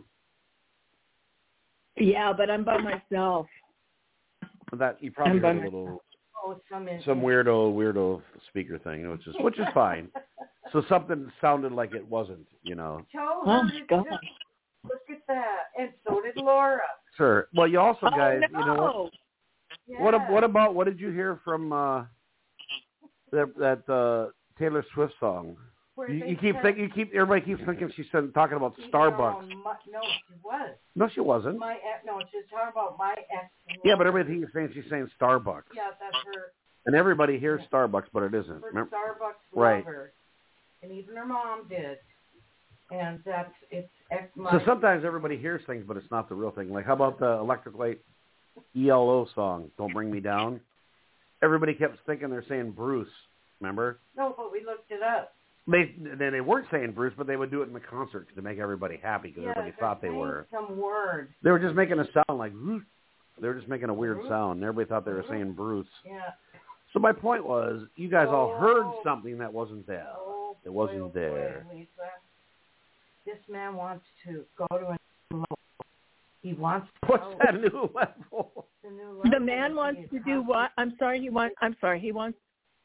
Yeah, but I'm by myself. That you probably I'm by heard a myself. little Oh, some in- some weirdo weirdo speaker thing, which is which is fine. So something sounded like it wasn't, you know. Joe Oh, heard my it God. too. Look at that. And so did Laura. Sure. Well, you also Oh, guys, no. you know what? Yeah. What ab- what about what did you hear from uh, that that uh, Taylor Swift song? Where You, they you keep said- thinking, you keep everybody keeps thinking she's said- talking about Keep Starbucks. your own mu- No, she was. No, she wasn't. My ex, no, she's talking about my ex. Yeah, but everybody thinks saying she's saying Starbucks, Yeah, that's her, and everybody hears Yeah. Starbucks, but it isn't. her Remember? Starbucks Right. lover. And even her mom did. And that's, it's ex. So sometimes everybody hears things, but it's not the real thing. Like, how about the Electric Light E L O song, Don't Bring Me Down? Everybody kept thinking they're saying Bruce, remember? No, but we looked it up. They they, they weren't saying Bruce, but they would do it in the concert to make everybody happy because Yeah, everybody they're thought they saying were. some word. They were just making a sound like, Bruce. They were just making a weird Bruce? sound, and everybody thought they were Bruce? saying Bruce. Yeah. So my point was, you guys all Oh. heard something that wasn't there. Oh, It wasn't boy, oh, boy, there. Lisa. This man wants to go to a new level. He wants to What's go that new level? to new level. The man wants He's to do what? I'm sorry, he wants, I'm sorry, he wants,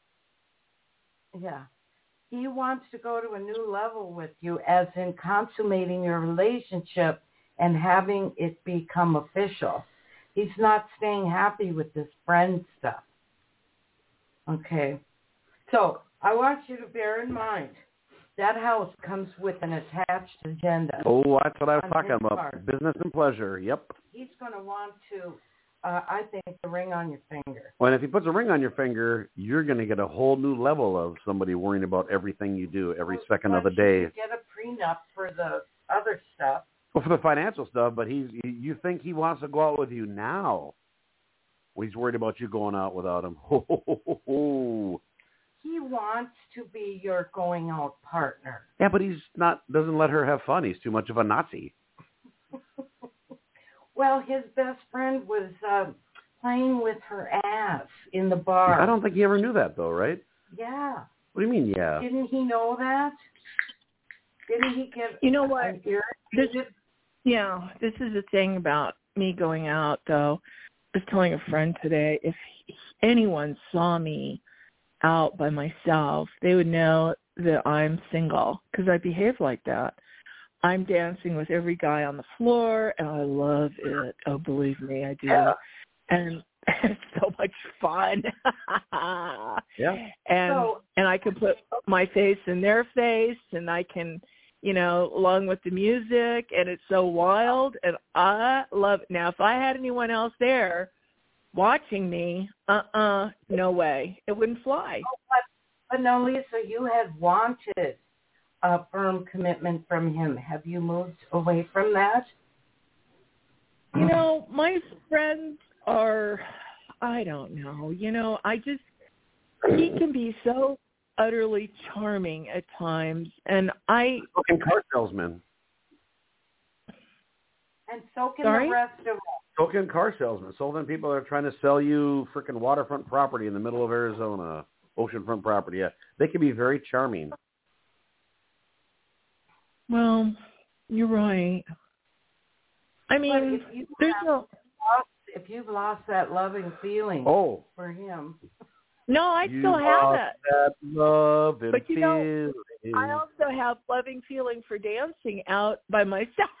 Yeah. He wants to go to a new level with you, as in consummating your relationship and having it become official. He's not staying happy with this friend stuff. Okay. So I want you to bear in mind, that house comes with an attached agenda. Oh, that's what I was On talking his about. part. Business and pleasure. Yep. He's going to want to, uh, I think, the ring on your finger. Well, if he puts a ring on your finger, you're going to get a whole new level of somebody worrying about everything you do every Well, second of the but day. you get a prenup for the other stuff. Well, for the financial stuff, but he's you think he wants to go out with you now. Well, he's worried about you going out without him. Ho, ho, ho, ho, ho. He wants to be your going out partner. Yeah, but he's not. Doesn't let her have fun. He's too much of a Nazi. Well, his best friend was uh, playing with her ass in the bar. I don't think he ever knew that, though, right? Yeah. What do you mean, yeah? Didn't he know that? Didn't he get you know what? an ear? This is, yeah, this is the thing about me going out, though. I was telling a friend today, if anyone saw me out by myself, they would know that I'm single because I behave like that. I'm dancing with every guy on the floor, and I love it. Oh, believe me, I do. Yeah. And it's so much fun. Yeah. And So- and I can put my face in their face, and I can, you know, along with the music, and it's so wild, and I love it. Now, if I had anyone else there watching me, uh-uh, no way. It wouldn't fly. But, but no, Lisa, you had wanted a firm commitment from him. Have you moved away from that? You know, my friends are, I don't know, you know, I just, he can be so utterly charming at times, and I Fucking car salesman. And so can Sorry? the rest of us. Token car salesman. So then people are trying to sell you freaking waterfront property in the middle of Arizona, oceanfront property. Yeah, they can be very charming. Well, you're right. I mean, But if you there's have no. lost, if you've lost that loving feeling Oh, for him, No, I you still have lost it. that love and But you know, feeling. I also have loving feeling for dancing out by myself.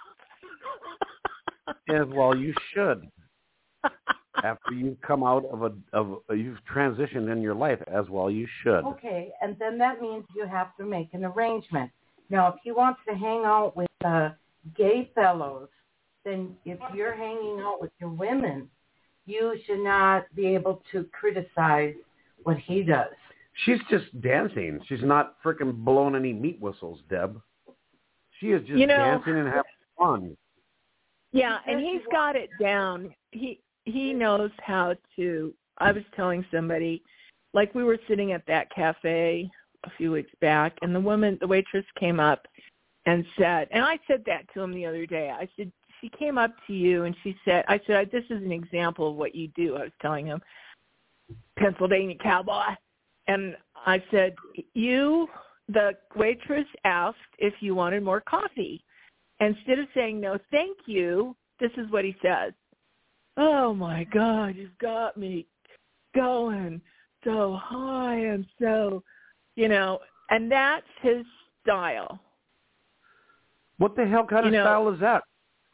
As well, you should. After you've come out of a of a, you've transitioned in your life, as well you should. okay, and then that means you have to make an arrangement. Now, if he wants to hang out with uh, gay fellows, then if you're hanging out with your women, you should not be able to criticize what he does. She's just dancing. She's not freaking blowing any meat whistles, Deb. She is just You know, dancing and having fun. Yeah, and he's got it down. He he knows how to. I was telling somebody, like we were sitting at that cafe a few weeks back, and the woman, the waitress came up and said, and I said that to him the other day. I said, she came up to you and she said, I said, this is an example of what you do. I was telling him, Pennsylvania cowboy. And I said, you, the waitress asked if you wanted more coffee. Instead of saying, no, thank you, this is what he says. Oh, my God, you've got me going so high and so, you know, and that's his style. What the hell kind You of know, style is that?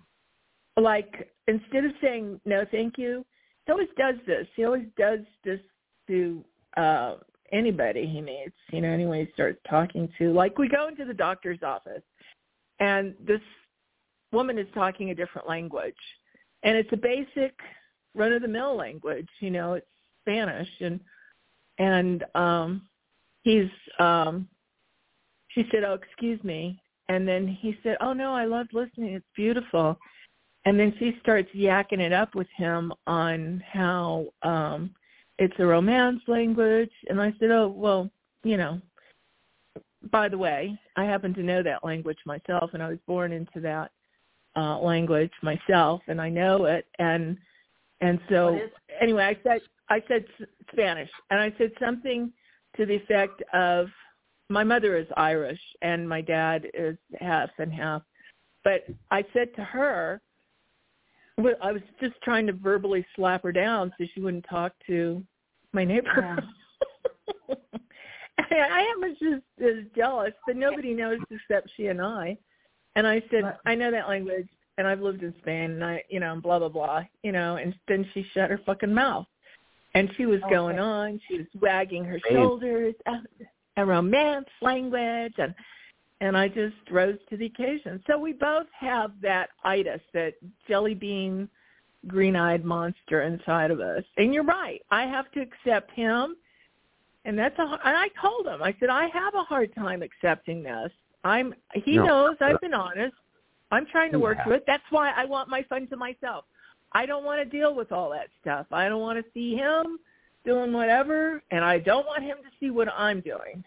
Like, instead of saying, no, thank you, he always does this. He always does this to uh, anybody he meets, you know, anyone he starts talking to. Like, we go into the doctor's office, and this woman is talking a different language. And it's a basic run-of-the-mill language, you know, it's Spanish. And and um, he's, um, she said, oh, excuse me. And then he said, oh, no, I loved listening. It's beautiful. And then she starts yakking it up with him on how um, it's a romance language. And I said, oh, well, you know, by the way, I happen to know that language myself, and I was born into that uh, language myself, and I know it. And and so anyway, I said I said Spanish, and I said something to the effect of, my mother is Irish, and my dad is half and half. But I said to her, well, I was just trying to verbally slap her down so she wouldn't talk to my neighbor. Yeah. I am just as jealous, but nobody knows except she and I. And I said, what? I know that language, and I've lived in Spain, and I, you know, blah, blah, blah, you know, and then she shut her fucking mouth. And she was okay. going on. She was wagging her Babe. shoulders, a, a romance language, and and I just rose to the occasion. So we both have that itis, that jelly bean, green-eyed monster inside of us. And you're right. I have to accept him. And that's a, and I told him, I said, I have a hard time accepting this. I'm, he no. knows I've been honest. I'm trying to work yeah. through it. That's why I want my fun to myself. I don't want to deal with all that stuff. I don't want to see him doing whatever, and I don't want him to see what I'm doing.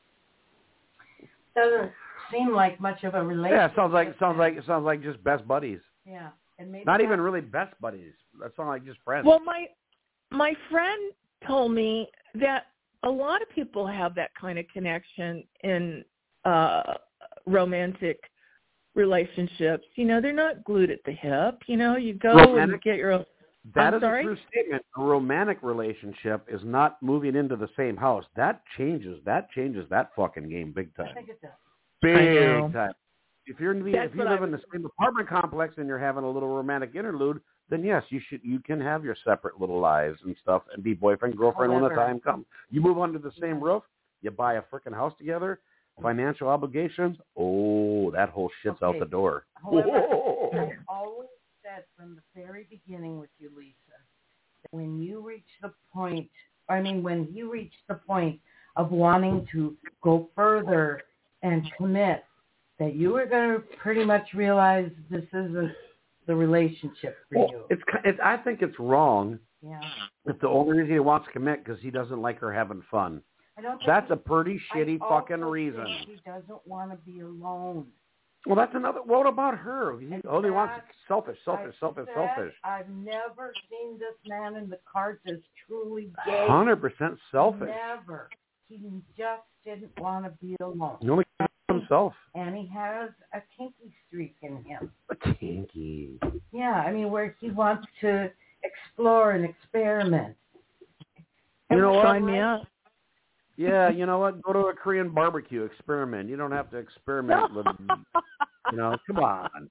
Doesn't seem like much of a relationship. Yeah, it sounds like, sounds like, it sounds like just best buddies. Yeah. And maybe Not even really best buddies. That sounds like just friends. Well, my, my friend told me that a lot of people have that kind of connection in uh, romantic relationships. You know, they're not glued at the hip. You know, you go romantic, and get your own. That I'm is sorry? a true statement. A romantic relationship is not moving into the same house. That changes. That changes that fucking game big time. I think it does. Big time. If you're in the, That's if you live I, in the same apartment complex and you're having a little romantic interlude, then yes, you should. You can have your separate little lives and stuff and be boyfriend, girlfriend However, when the time comes. You move under the same roof, you buy a freaking house together, financial obligations. Oh, that whole shit's okay. out the door. However, I always said from the very beginning with you, Lisa, that when you reach the point, I mean, when you reach the point of wanting to go further and commit, that you were going to pretty much realize this isn't the relationship for well, you. It's, it's. I think it's wrong. Yeah. If the only reason he wants to commit because he doesn't like her having fun. I don't think That's he, a pretty shitty I fucking also reason. think he doesn't want to be alone. Well, that's another. What about her? He And only wants that- selfish, selfish, I selfish, said, selfish. I've never seen this man in the cards as truly gay. Hundred percent selfish. Never. He just didn't want to be alone. He only cares about himself. And he has a kinky streak in him. A kinky. Yeah, I mean, where he wants to explore and experiment. You know what? Sign me up. Yeah, you know what? Go to a Korean barbecue, experiment. You don't have to experiment with, you know, come on.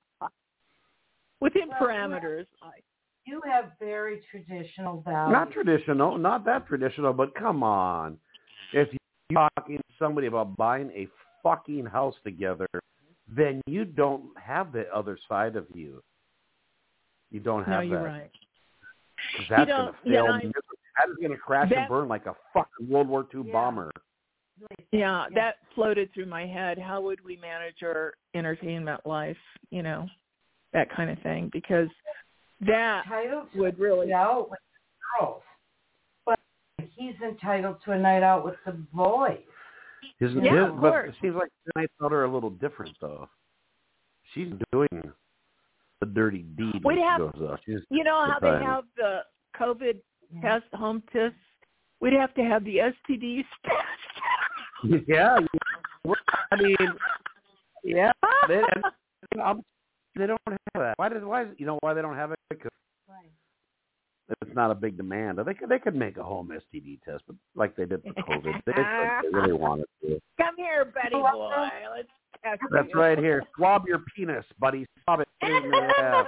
Within Well, parameters. You have very traditional values. Not traditional, not that traditional, but come on. If you're talking to somebody about buying a fucking house together, then you don't have the other side of you. You don't have No, that. you're right. 'Cause that's You going don't- to yeah, fail. I- That is going to crash that- and burn like a fucking World War Two Yeah. bomber. Yeah, that floated through my head. How would we manage our entertainment life, you know, that kind of thing? Because that entitled to would really... a night out with the girls, but he's entitled to a night out with the boys. His, Yeah, his, of but course. it seems like the nights out are a little different, though. She's doing the dirty deed. We'd when have- she goes out. She's You know how good they time. have the COVID Yeah. test, home test? We'd have to have the S T Ds test. Yeah, you- I mean, yeah, they, and, they don't have that. Why did why you know why they don't have it? Because Right. it's not a big demand. They could they could make a home S T D test, but like they did for COVID, they, could, they really wanted to. Come here, buddy boy. Let's test That's you. right here. Swab your penis, buddy. Swab it. Put it in your ass.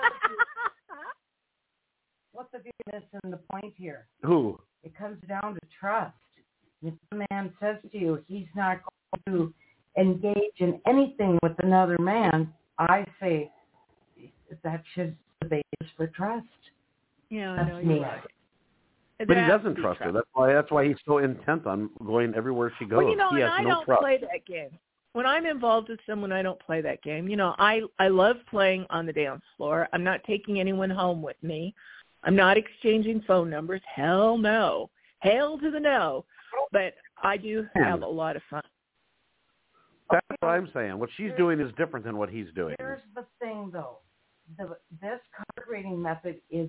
What's the business and the point here? Who? It comes down to trust. If a man says to you he's not going to engage in anything with another man, I say that should be the basis for trust. Yeah, I That's know me. you're right. But he That doesn't would be trust her. trust. That's why. That's why he's so intent on going everywhere she goes. Well, you know, he and has I no don't trust. play that game. When I'm involved with someone, I don't play that game. You know, I I love playing on the dance floor. I'm not taking anyone home with me. I'm not exchanging phone numbers. Hell no. Hail to the no. But I do have a lot of fun. That's what I'm saying. What she's doing is different than what he's doing. Here's the thing, though. The, this card reading method is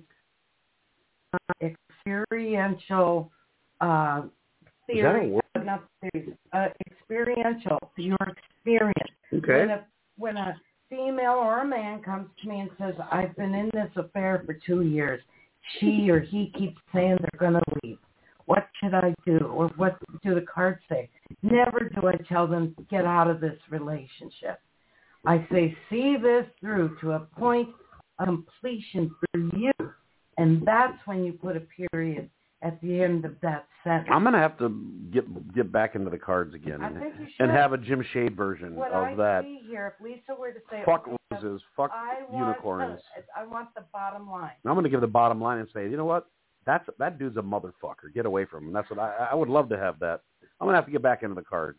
experiential uh, Is that a theory, word? not theory, uh, experiential, your experience. Okay. When a, when a female or a man comes to me and says, I've been in this affair for two years, she or he keeps saying they're going to leave. What should I do? Or what do the cards say? Never do I tell them, get out of this relationship. I say, see this through to a point of completion for you. And that's when you put a period at the end of that sentence. I'm gonna have to get get back into the cards again I and, think you should. and have a Jim Shade version what of I that. see here, if Lisa were to say, Fuck okay, roses, fuck I want unicorns. The, I want the bottom line. I'm gonna give the bottom line and say, you know what? That's that dude's a motherfucker. Get away from him. That's what I I would love to have that. I'm gonna have to get back into the cards,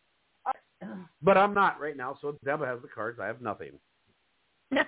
but I'm not right now. So Deb has the cards. I have nothing. No.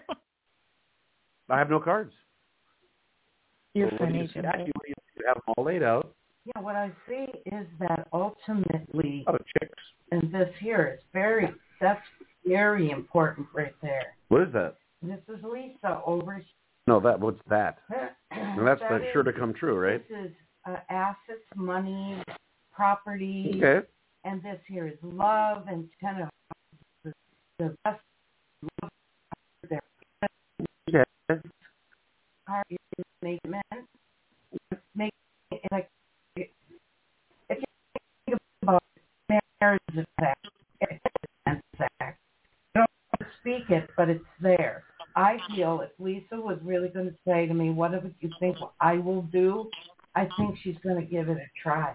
I have no cards. You're So what do funny, you Jim. say? You you have them all laid out. Yeah, what I see is that ultimately, Oh, chicks. and this here is very, that's very important right there. What is that? This is Lisa over No, that. What's that? And that's That that's is- sure to come true, right? This is uh, assets, money, property, Okay. and this here is love and ten of the, the best love there. Okay. Card is make men make like if you think about marriage as a fact, it's a fact. You don't speak it, but it's there. I feel if Lisa was really going to say to me, what do you think I will do? I think she's going to give it a try.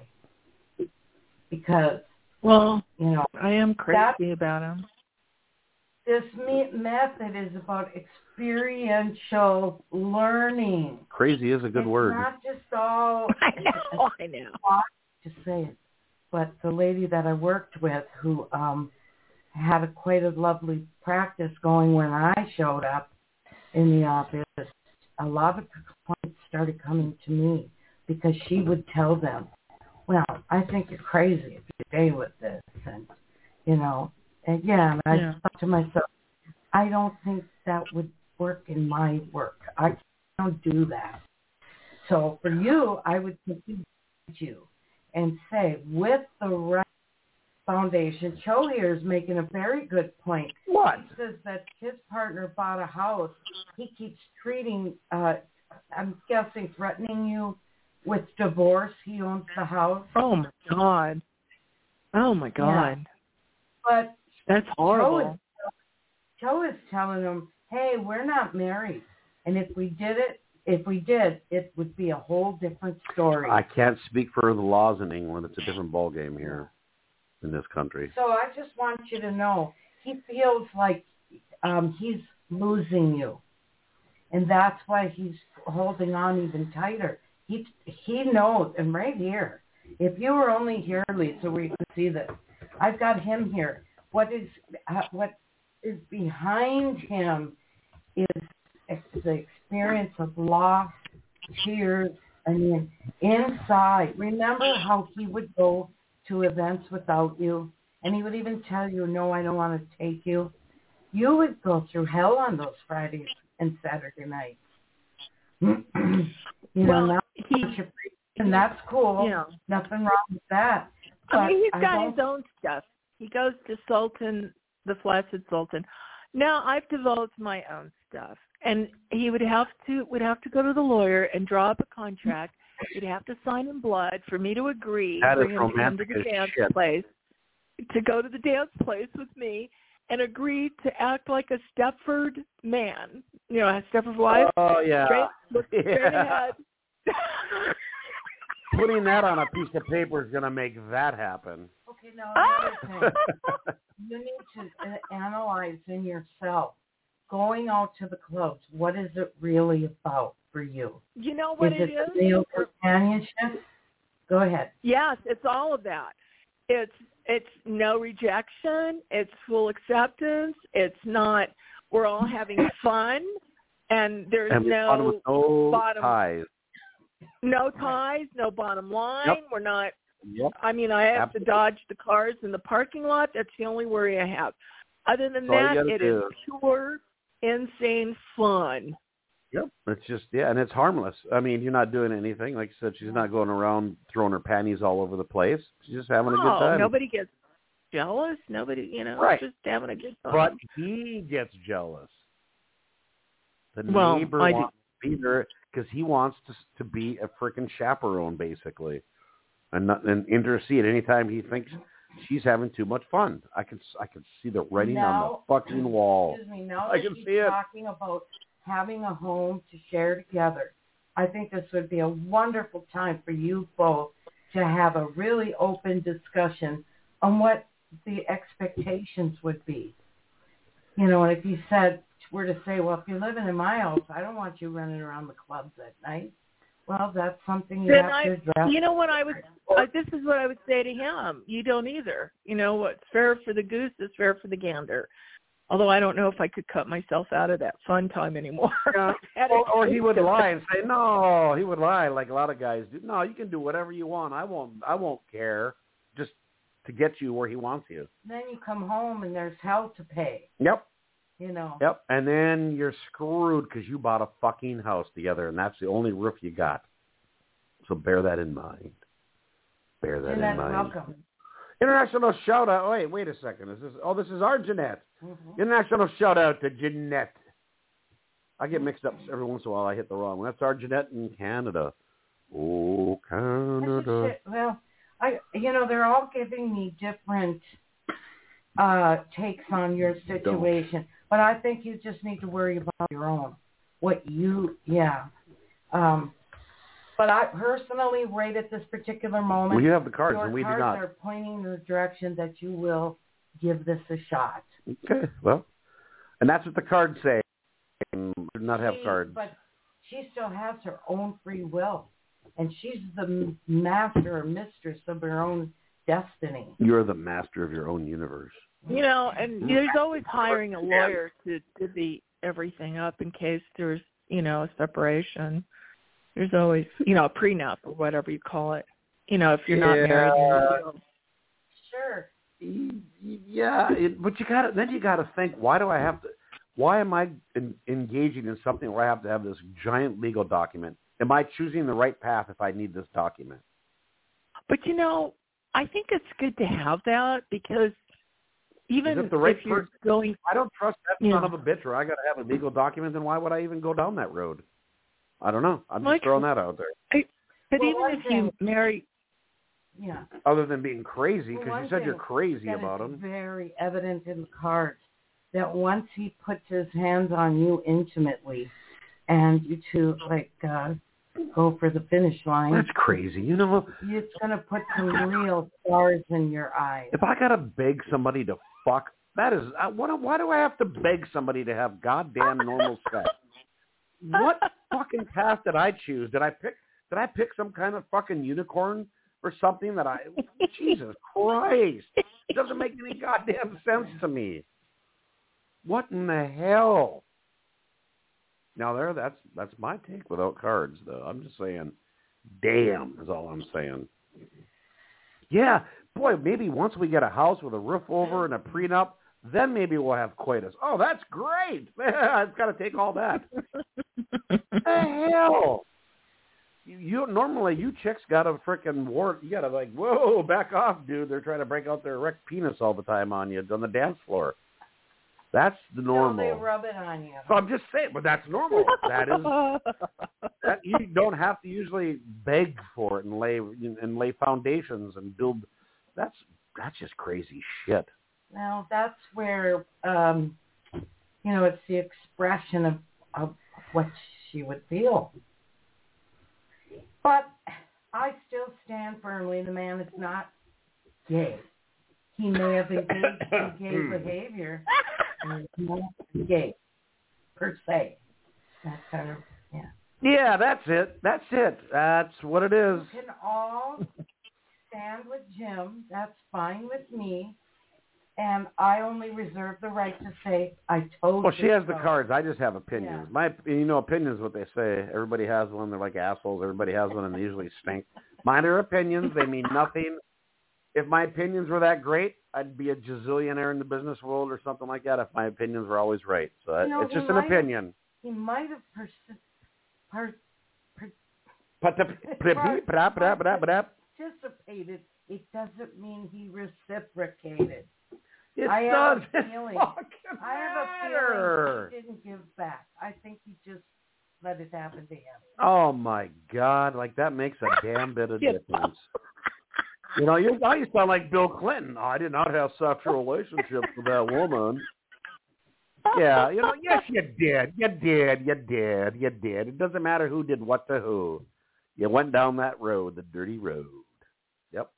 Because, Well, you know, I am crazy that, about him. this me- method is about experiential learning. Crazy is a good it's word. not just all I know, I know. to say it. But the lady that I worked with who um, had a, quite a lovely practice going when I showed up in the office, a lot of clients started coming to me because she would tell them, well, I think you're crazy if day with this, and you know, and yeah, and I Yeah. thought to myself, I don't think that would work in my work. I don't do that. So for you, I would continue you and say, with the right foundation, Cho here is making a very good point. What? He says that his partner bought a house. He keeps treating, uh, I'm guessing, threatening you with divorce. He owns the house. Oh my God. Oh my God. Yeah. But That's horrible. Joe is telling him, hey, we're not married. And if we did it, if we did, it would be a whole different story. I can't speak for the laws in England. It's a different ballgame here in this country. So I just want you to know, he feels like um, he's losing you. And that's why he's holding on even tighter. He he knows, and right here, if you were only here, Lisa, where you can see this, I've got him here. What is uh, what is behind him is the experience of loss, tears, and then inside. Remember how he would go to events without you, and he would even tell you, no, I don't want to take you. You would go through hell on those Fridays and Saturday nights. you Well, know, now he, and that's cool. Yeah. Nothing wrong with that. I mean, he's But got I his own stuff. He goes to Sultan, the Flaccid Sultan. Now I've developed my own stuff, and he would have to would have to go to the lawyer and draw up a contract. He'd have to sign in blood for me to agree That for is him to come to romantic the as dance shit. place, to go to the dance place with me, and agree to act like a Stepford man, you know, a Stepford wife. Oh, yeah. Straight, look straight Yeah. ahead. Putting that on a piece of paper is going to make that happen. Okay, now another thing. You need to uh, analyze in yourself. Going out to the clubs, what is it really about for you? You know what is it it is? real companionship? Go ahead. Yes, it's all of that. It's it's no rejection. It's full acceptance. It's not. We're all having fun, and there's And no no bottom ties. no ties, no bottom line. Yep. We're not. Yep. I mean, I have Absolutely. to dodge the cars in the parking lot. That's the only worry I have. Other than That's all you that, gotta it do. is pure, insane fun. Yep. It's just, yeah, and it's harmless. I mean, you're not doing anything. Like I said, she's not going around throwing her panties all over the place. She's just having a good Oh, time. nobody gets jealous. Nobody, you know, Right. just having a good time. But he gets jealous. The Well, neighbor I do- wants to be there because he wants to to be a freaking chaperone, basically, and not, and intercede anytime he thinks she's having too much fun. I can I can see the writing Now- on the fucking wall. Excuse me. Now I that can she's see it. talking about having a home to share together, I think this would be a wonderful time for you both to have a really open discussion on what the expectations would be. You know, and if you said, were to say, well, if you're living in my house, I don't want you running around the clubs at night. Well, that's something you Then have I, to address. you know what I would, uh, this is what I would say to him. You don't either. You know, what's fair for the goose is fair for the gander. Although I don't know if I could cut myself out of that fun time anymore. Yeah. or, or he would lie and say, no, he would lie like a lot of guys do. No, you can do whatever you want. I won't I won't care. Just to get you where he wants you. Then you come home and there's hell to pay, Yep. you know. Yep. And then you're screwed because you bought a fucking house together, and that's the only roof you got. So bear that in mind. Bear that And in that's mind. welcome. International shout out. Wait, wait a second. Is this? Oh, this is our Jeanette. Mm-hmm. International shout out to Jeanette. I get mixed up every once in a while. I hit the wrong one. That's our Jeanette in Canada. Oh, That's a Canada. shit. Well, I, you know, they're all giving me different uh, takes on your situation, but I think you just need to worry about your own. What you, yeah. Um, but I personally, right at this particular moment, Well, you have the cards, your and we do cards not. are pointing in the direction that you will give this a shot. Okay, well, and that's what the cards say. We do not have She- cards. But she still has her own free will, and she's the master or mistress of her own destiny. You're the master of your own universe. You know, and there's always hiring a lawyer to divvy everything up in case there's, you know, a separation. There's always, you know, a prenup or whatever you call it. You know, if you're not Yeah. married. You know. sure. Yeah, it, but you got to then you got to think, why do I have to? Why am I in, engaging in something where I have to have this giant legal document? Am I choosing the right path if I need this document? But you know, I think it's good to have that because even if, the right if you're person, going, I don't trust that yeah. son of a bitch, or I got to have a legal document. Then why would I even go down that road? I don't know. I'm just like, throwing that out there. I, but well, even if thing, you marry, yeah. Other than being crazy, because well, you said you're crazy that about is him. Very evident in the cards that once he puts his hands on you intimately, and you two like uh, go for the finish line. That's crazy. You know, it's gonna put some real stars in your eyes. If I gotta beg somebody to fuck, that is uh, what. Why do I have to beg somebody to have goddamn normal sex? What fucking path did I choose? Did I pick? Did I pick some kind of fucking unicorn or something that I? Jesus Christ! It doesn't make any goddamn sense to me. What in the hell? Now there, that's that's my take without cards, though. I'm just saying, damn is all I'm saying. Yeah, boy, maybe once we get a house with a roof over and a prenup, then maybe we'll have coitus. Oh, that's great! I've got to take all that. The hell? You, you normally you chicks got a frickin' war. You got to like, whoa, back off, dude. They're trying to break out their erect penis all the time on you on the dance floor. That's the normal. So they rub it on you. So I'm just saying, but that's normal. That is, that you don't have to usually beg for it and lay and lay foundations and build. That's that's just crazy shit. Now that's where um, you know it's the expression of, of what she would feel. But I still stand firmly. The man is not gay. He may have engaged in gay behavior. Not gay, per se. That's kind of, yeah. Yeah, that's it. That's it. That's what it is. You can all stand with Jim. That's fine with me. And I only reserve the right to say, I told you. Well, she has so. the cards. I just have opinions. Yeah. My, you know, opinions is what they say. Everybody has one. They're like assholes. Everybody has one, and they usually stink. Mine are opinions. They mean nothing. If my opinions were that great, I'd be a gazillionaire in the business world or something like that if my opinions were always right. So you know, it's just an opinion. Have, he might have persi- per, per, participated. It doesn't mean he reciprocated. It I does. Have a feeling, I have a feeling he didn't give back. I think he just let it happen to him. Oh, my God. Like, that makes a damn bit of difference. You know, you, now you sound like Bill Clinton. Oh, I did not have sexual relationships with that woman. Yeah, you know, yes, you did. You did. You did. You did. It doesn't matter who did what to who. You went down that road, the dirty road. Yep.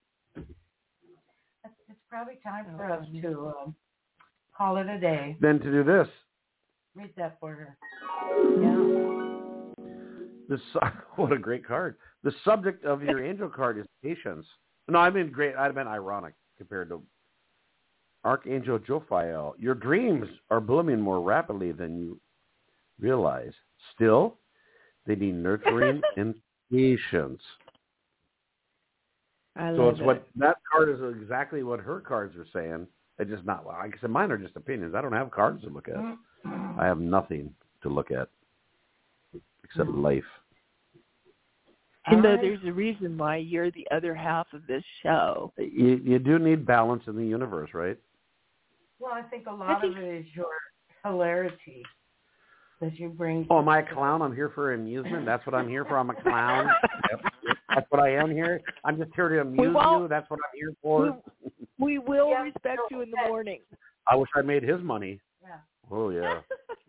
It's probably time for us to um, call it a day. Then to do this. Read that for her. Yeah. This, what a great card. The subject of your angel card is patience. No, I mean great. I meant ironic compared to Archangel Jophiel. Your dreams are blooming more rapidly than you realize. Still, they need nurturing and patience. I so love it's it. what that card is exactly what her cards are saying. It's just not. Like I said, mine are just opinions. I don't have cards to look at. I have nothing to look at except life. And though there's a reason why you're the other half of this show. You, you do need balance in the universe, right? Well, I think a lot think... of it is your hilarity that you bring. Oh, am I a clown? I'm here for amusement. That's what I'm here for. I'm a clown. Yep. That's what I am here. I'm just here to amuse you. That's what I'm here for. We, we will yeah, respect so, you in the morning. I wish I made his money. Yeah. Oh, yeah.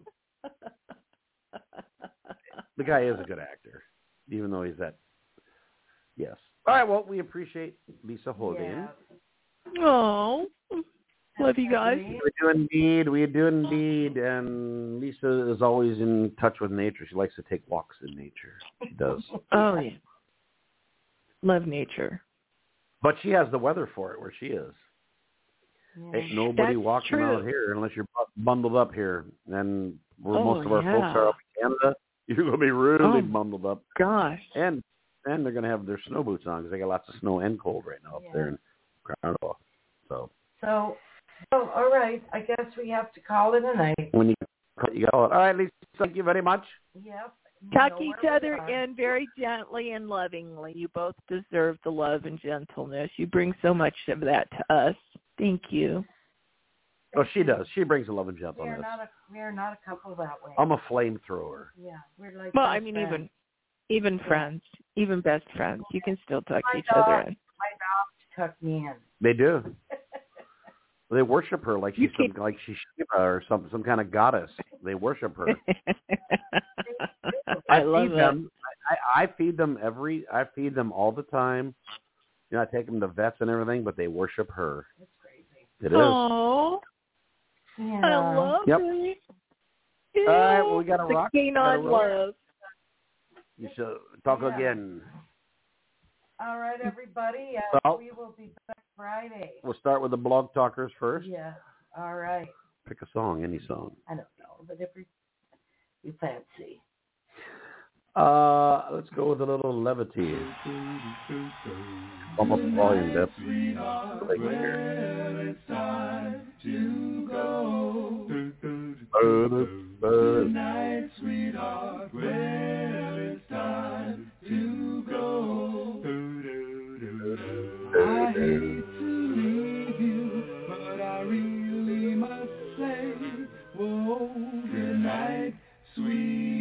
The guy is a good actor, even though he's that. Yes. All right, well, we appreciate Lisa Holding. Yeah. Oh, love you guys. We do indeed. We do indeed. And Lisa is always in touch with nature. She likes to take walks in nature. She does. Oh, yeah. Love nature. But she has the weather for it where she is. Yeah. Ain't nobody That's walking true. out here unless you're bundled up here. And where Oh, most of our yeah. folks are up in Canada, you're going to be really Oh, bundled up. Gosh. And and they're going to have their snow boots on because they got lots of snow and cold right now up Yeah. there in Crown. So, So, so all right. I guess we have to call it a night. when you you go, all right, Lisa, thank you very much. Yep. You Tuck know each where we other are. in very gently and lovingly. You both deserve the love and gentleness. You bring so much of that to us. Thank you. Oh, she does. She brings a love and We are gentleness. not a we are not a couple that way. I'm a flamethrower. Yeah, we're like. Well, best I mean, friends. even even friends, even best friends, you can still tuck My each dog, other in. my dog tucked me in. They do. They worship her like You she's keep- some, like she's Shiva or some some kind of goddess. They worship her. I love feed it. them. I, I feed them every. I feed them all the time. You know, I take them to vets and everything, but they worship her. It's crazy. It is. Oh, Yeah. I love Yep. it. All right, well, we got to the rock. canine Gotta rock. love. You should talk Yeah. again. All right, everybody. Uh, So- we will be back Friday. We'll start with the blog talkers first. Yeah. All right. Pick a song, any song. I don't know, but if you fancy. Uh, let's go with a little levity. Bump up the volume, Deb. It's time to go. Tonight, sweetheart, well, it's time to go. I hate to leave you, but I really must say, whoa, good night, sweetheart.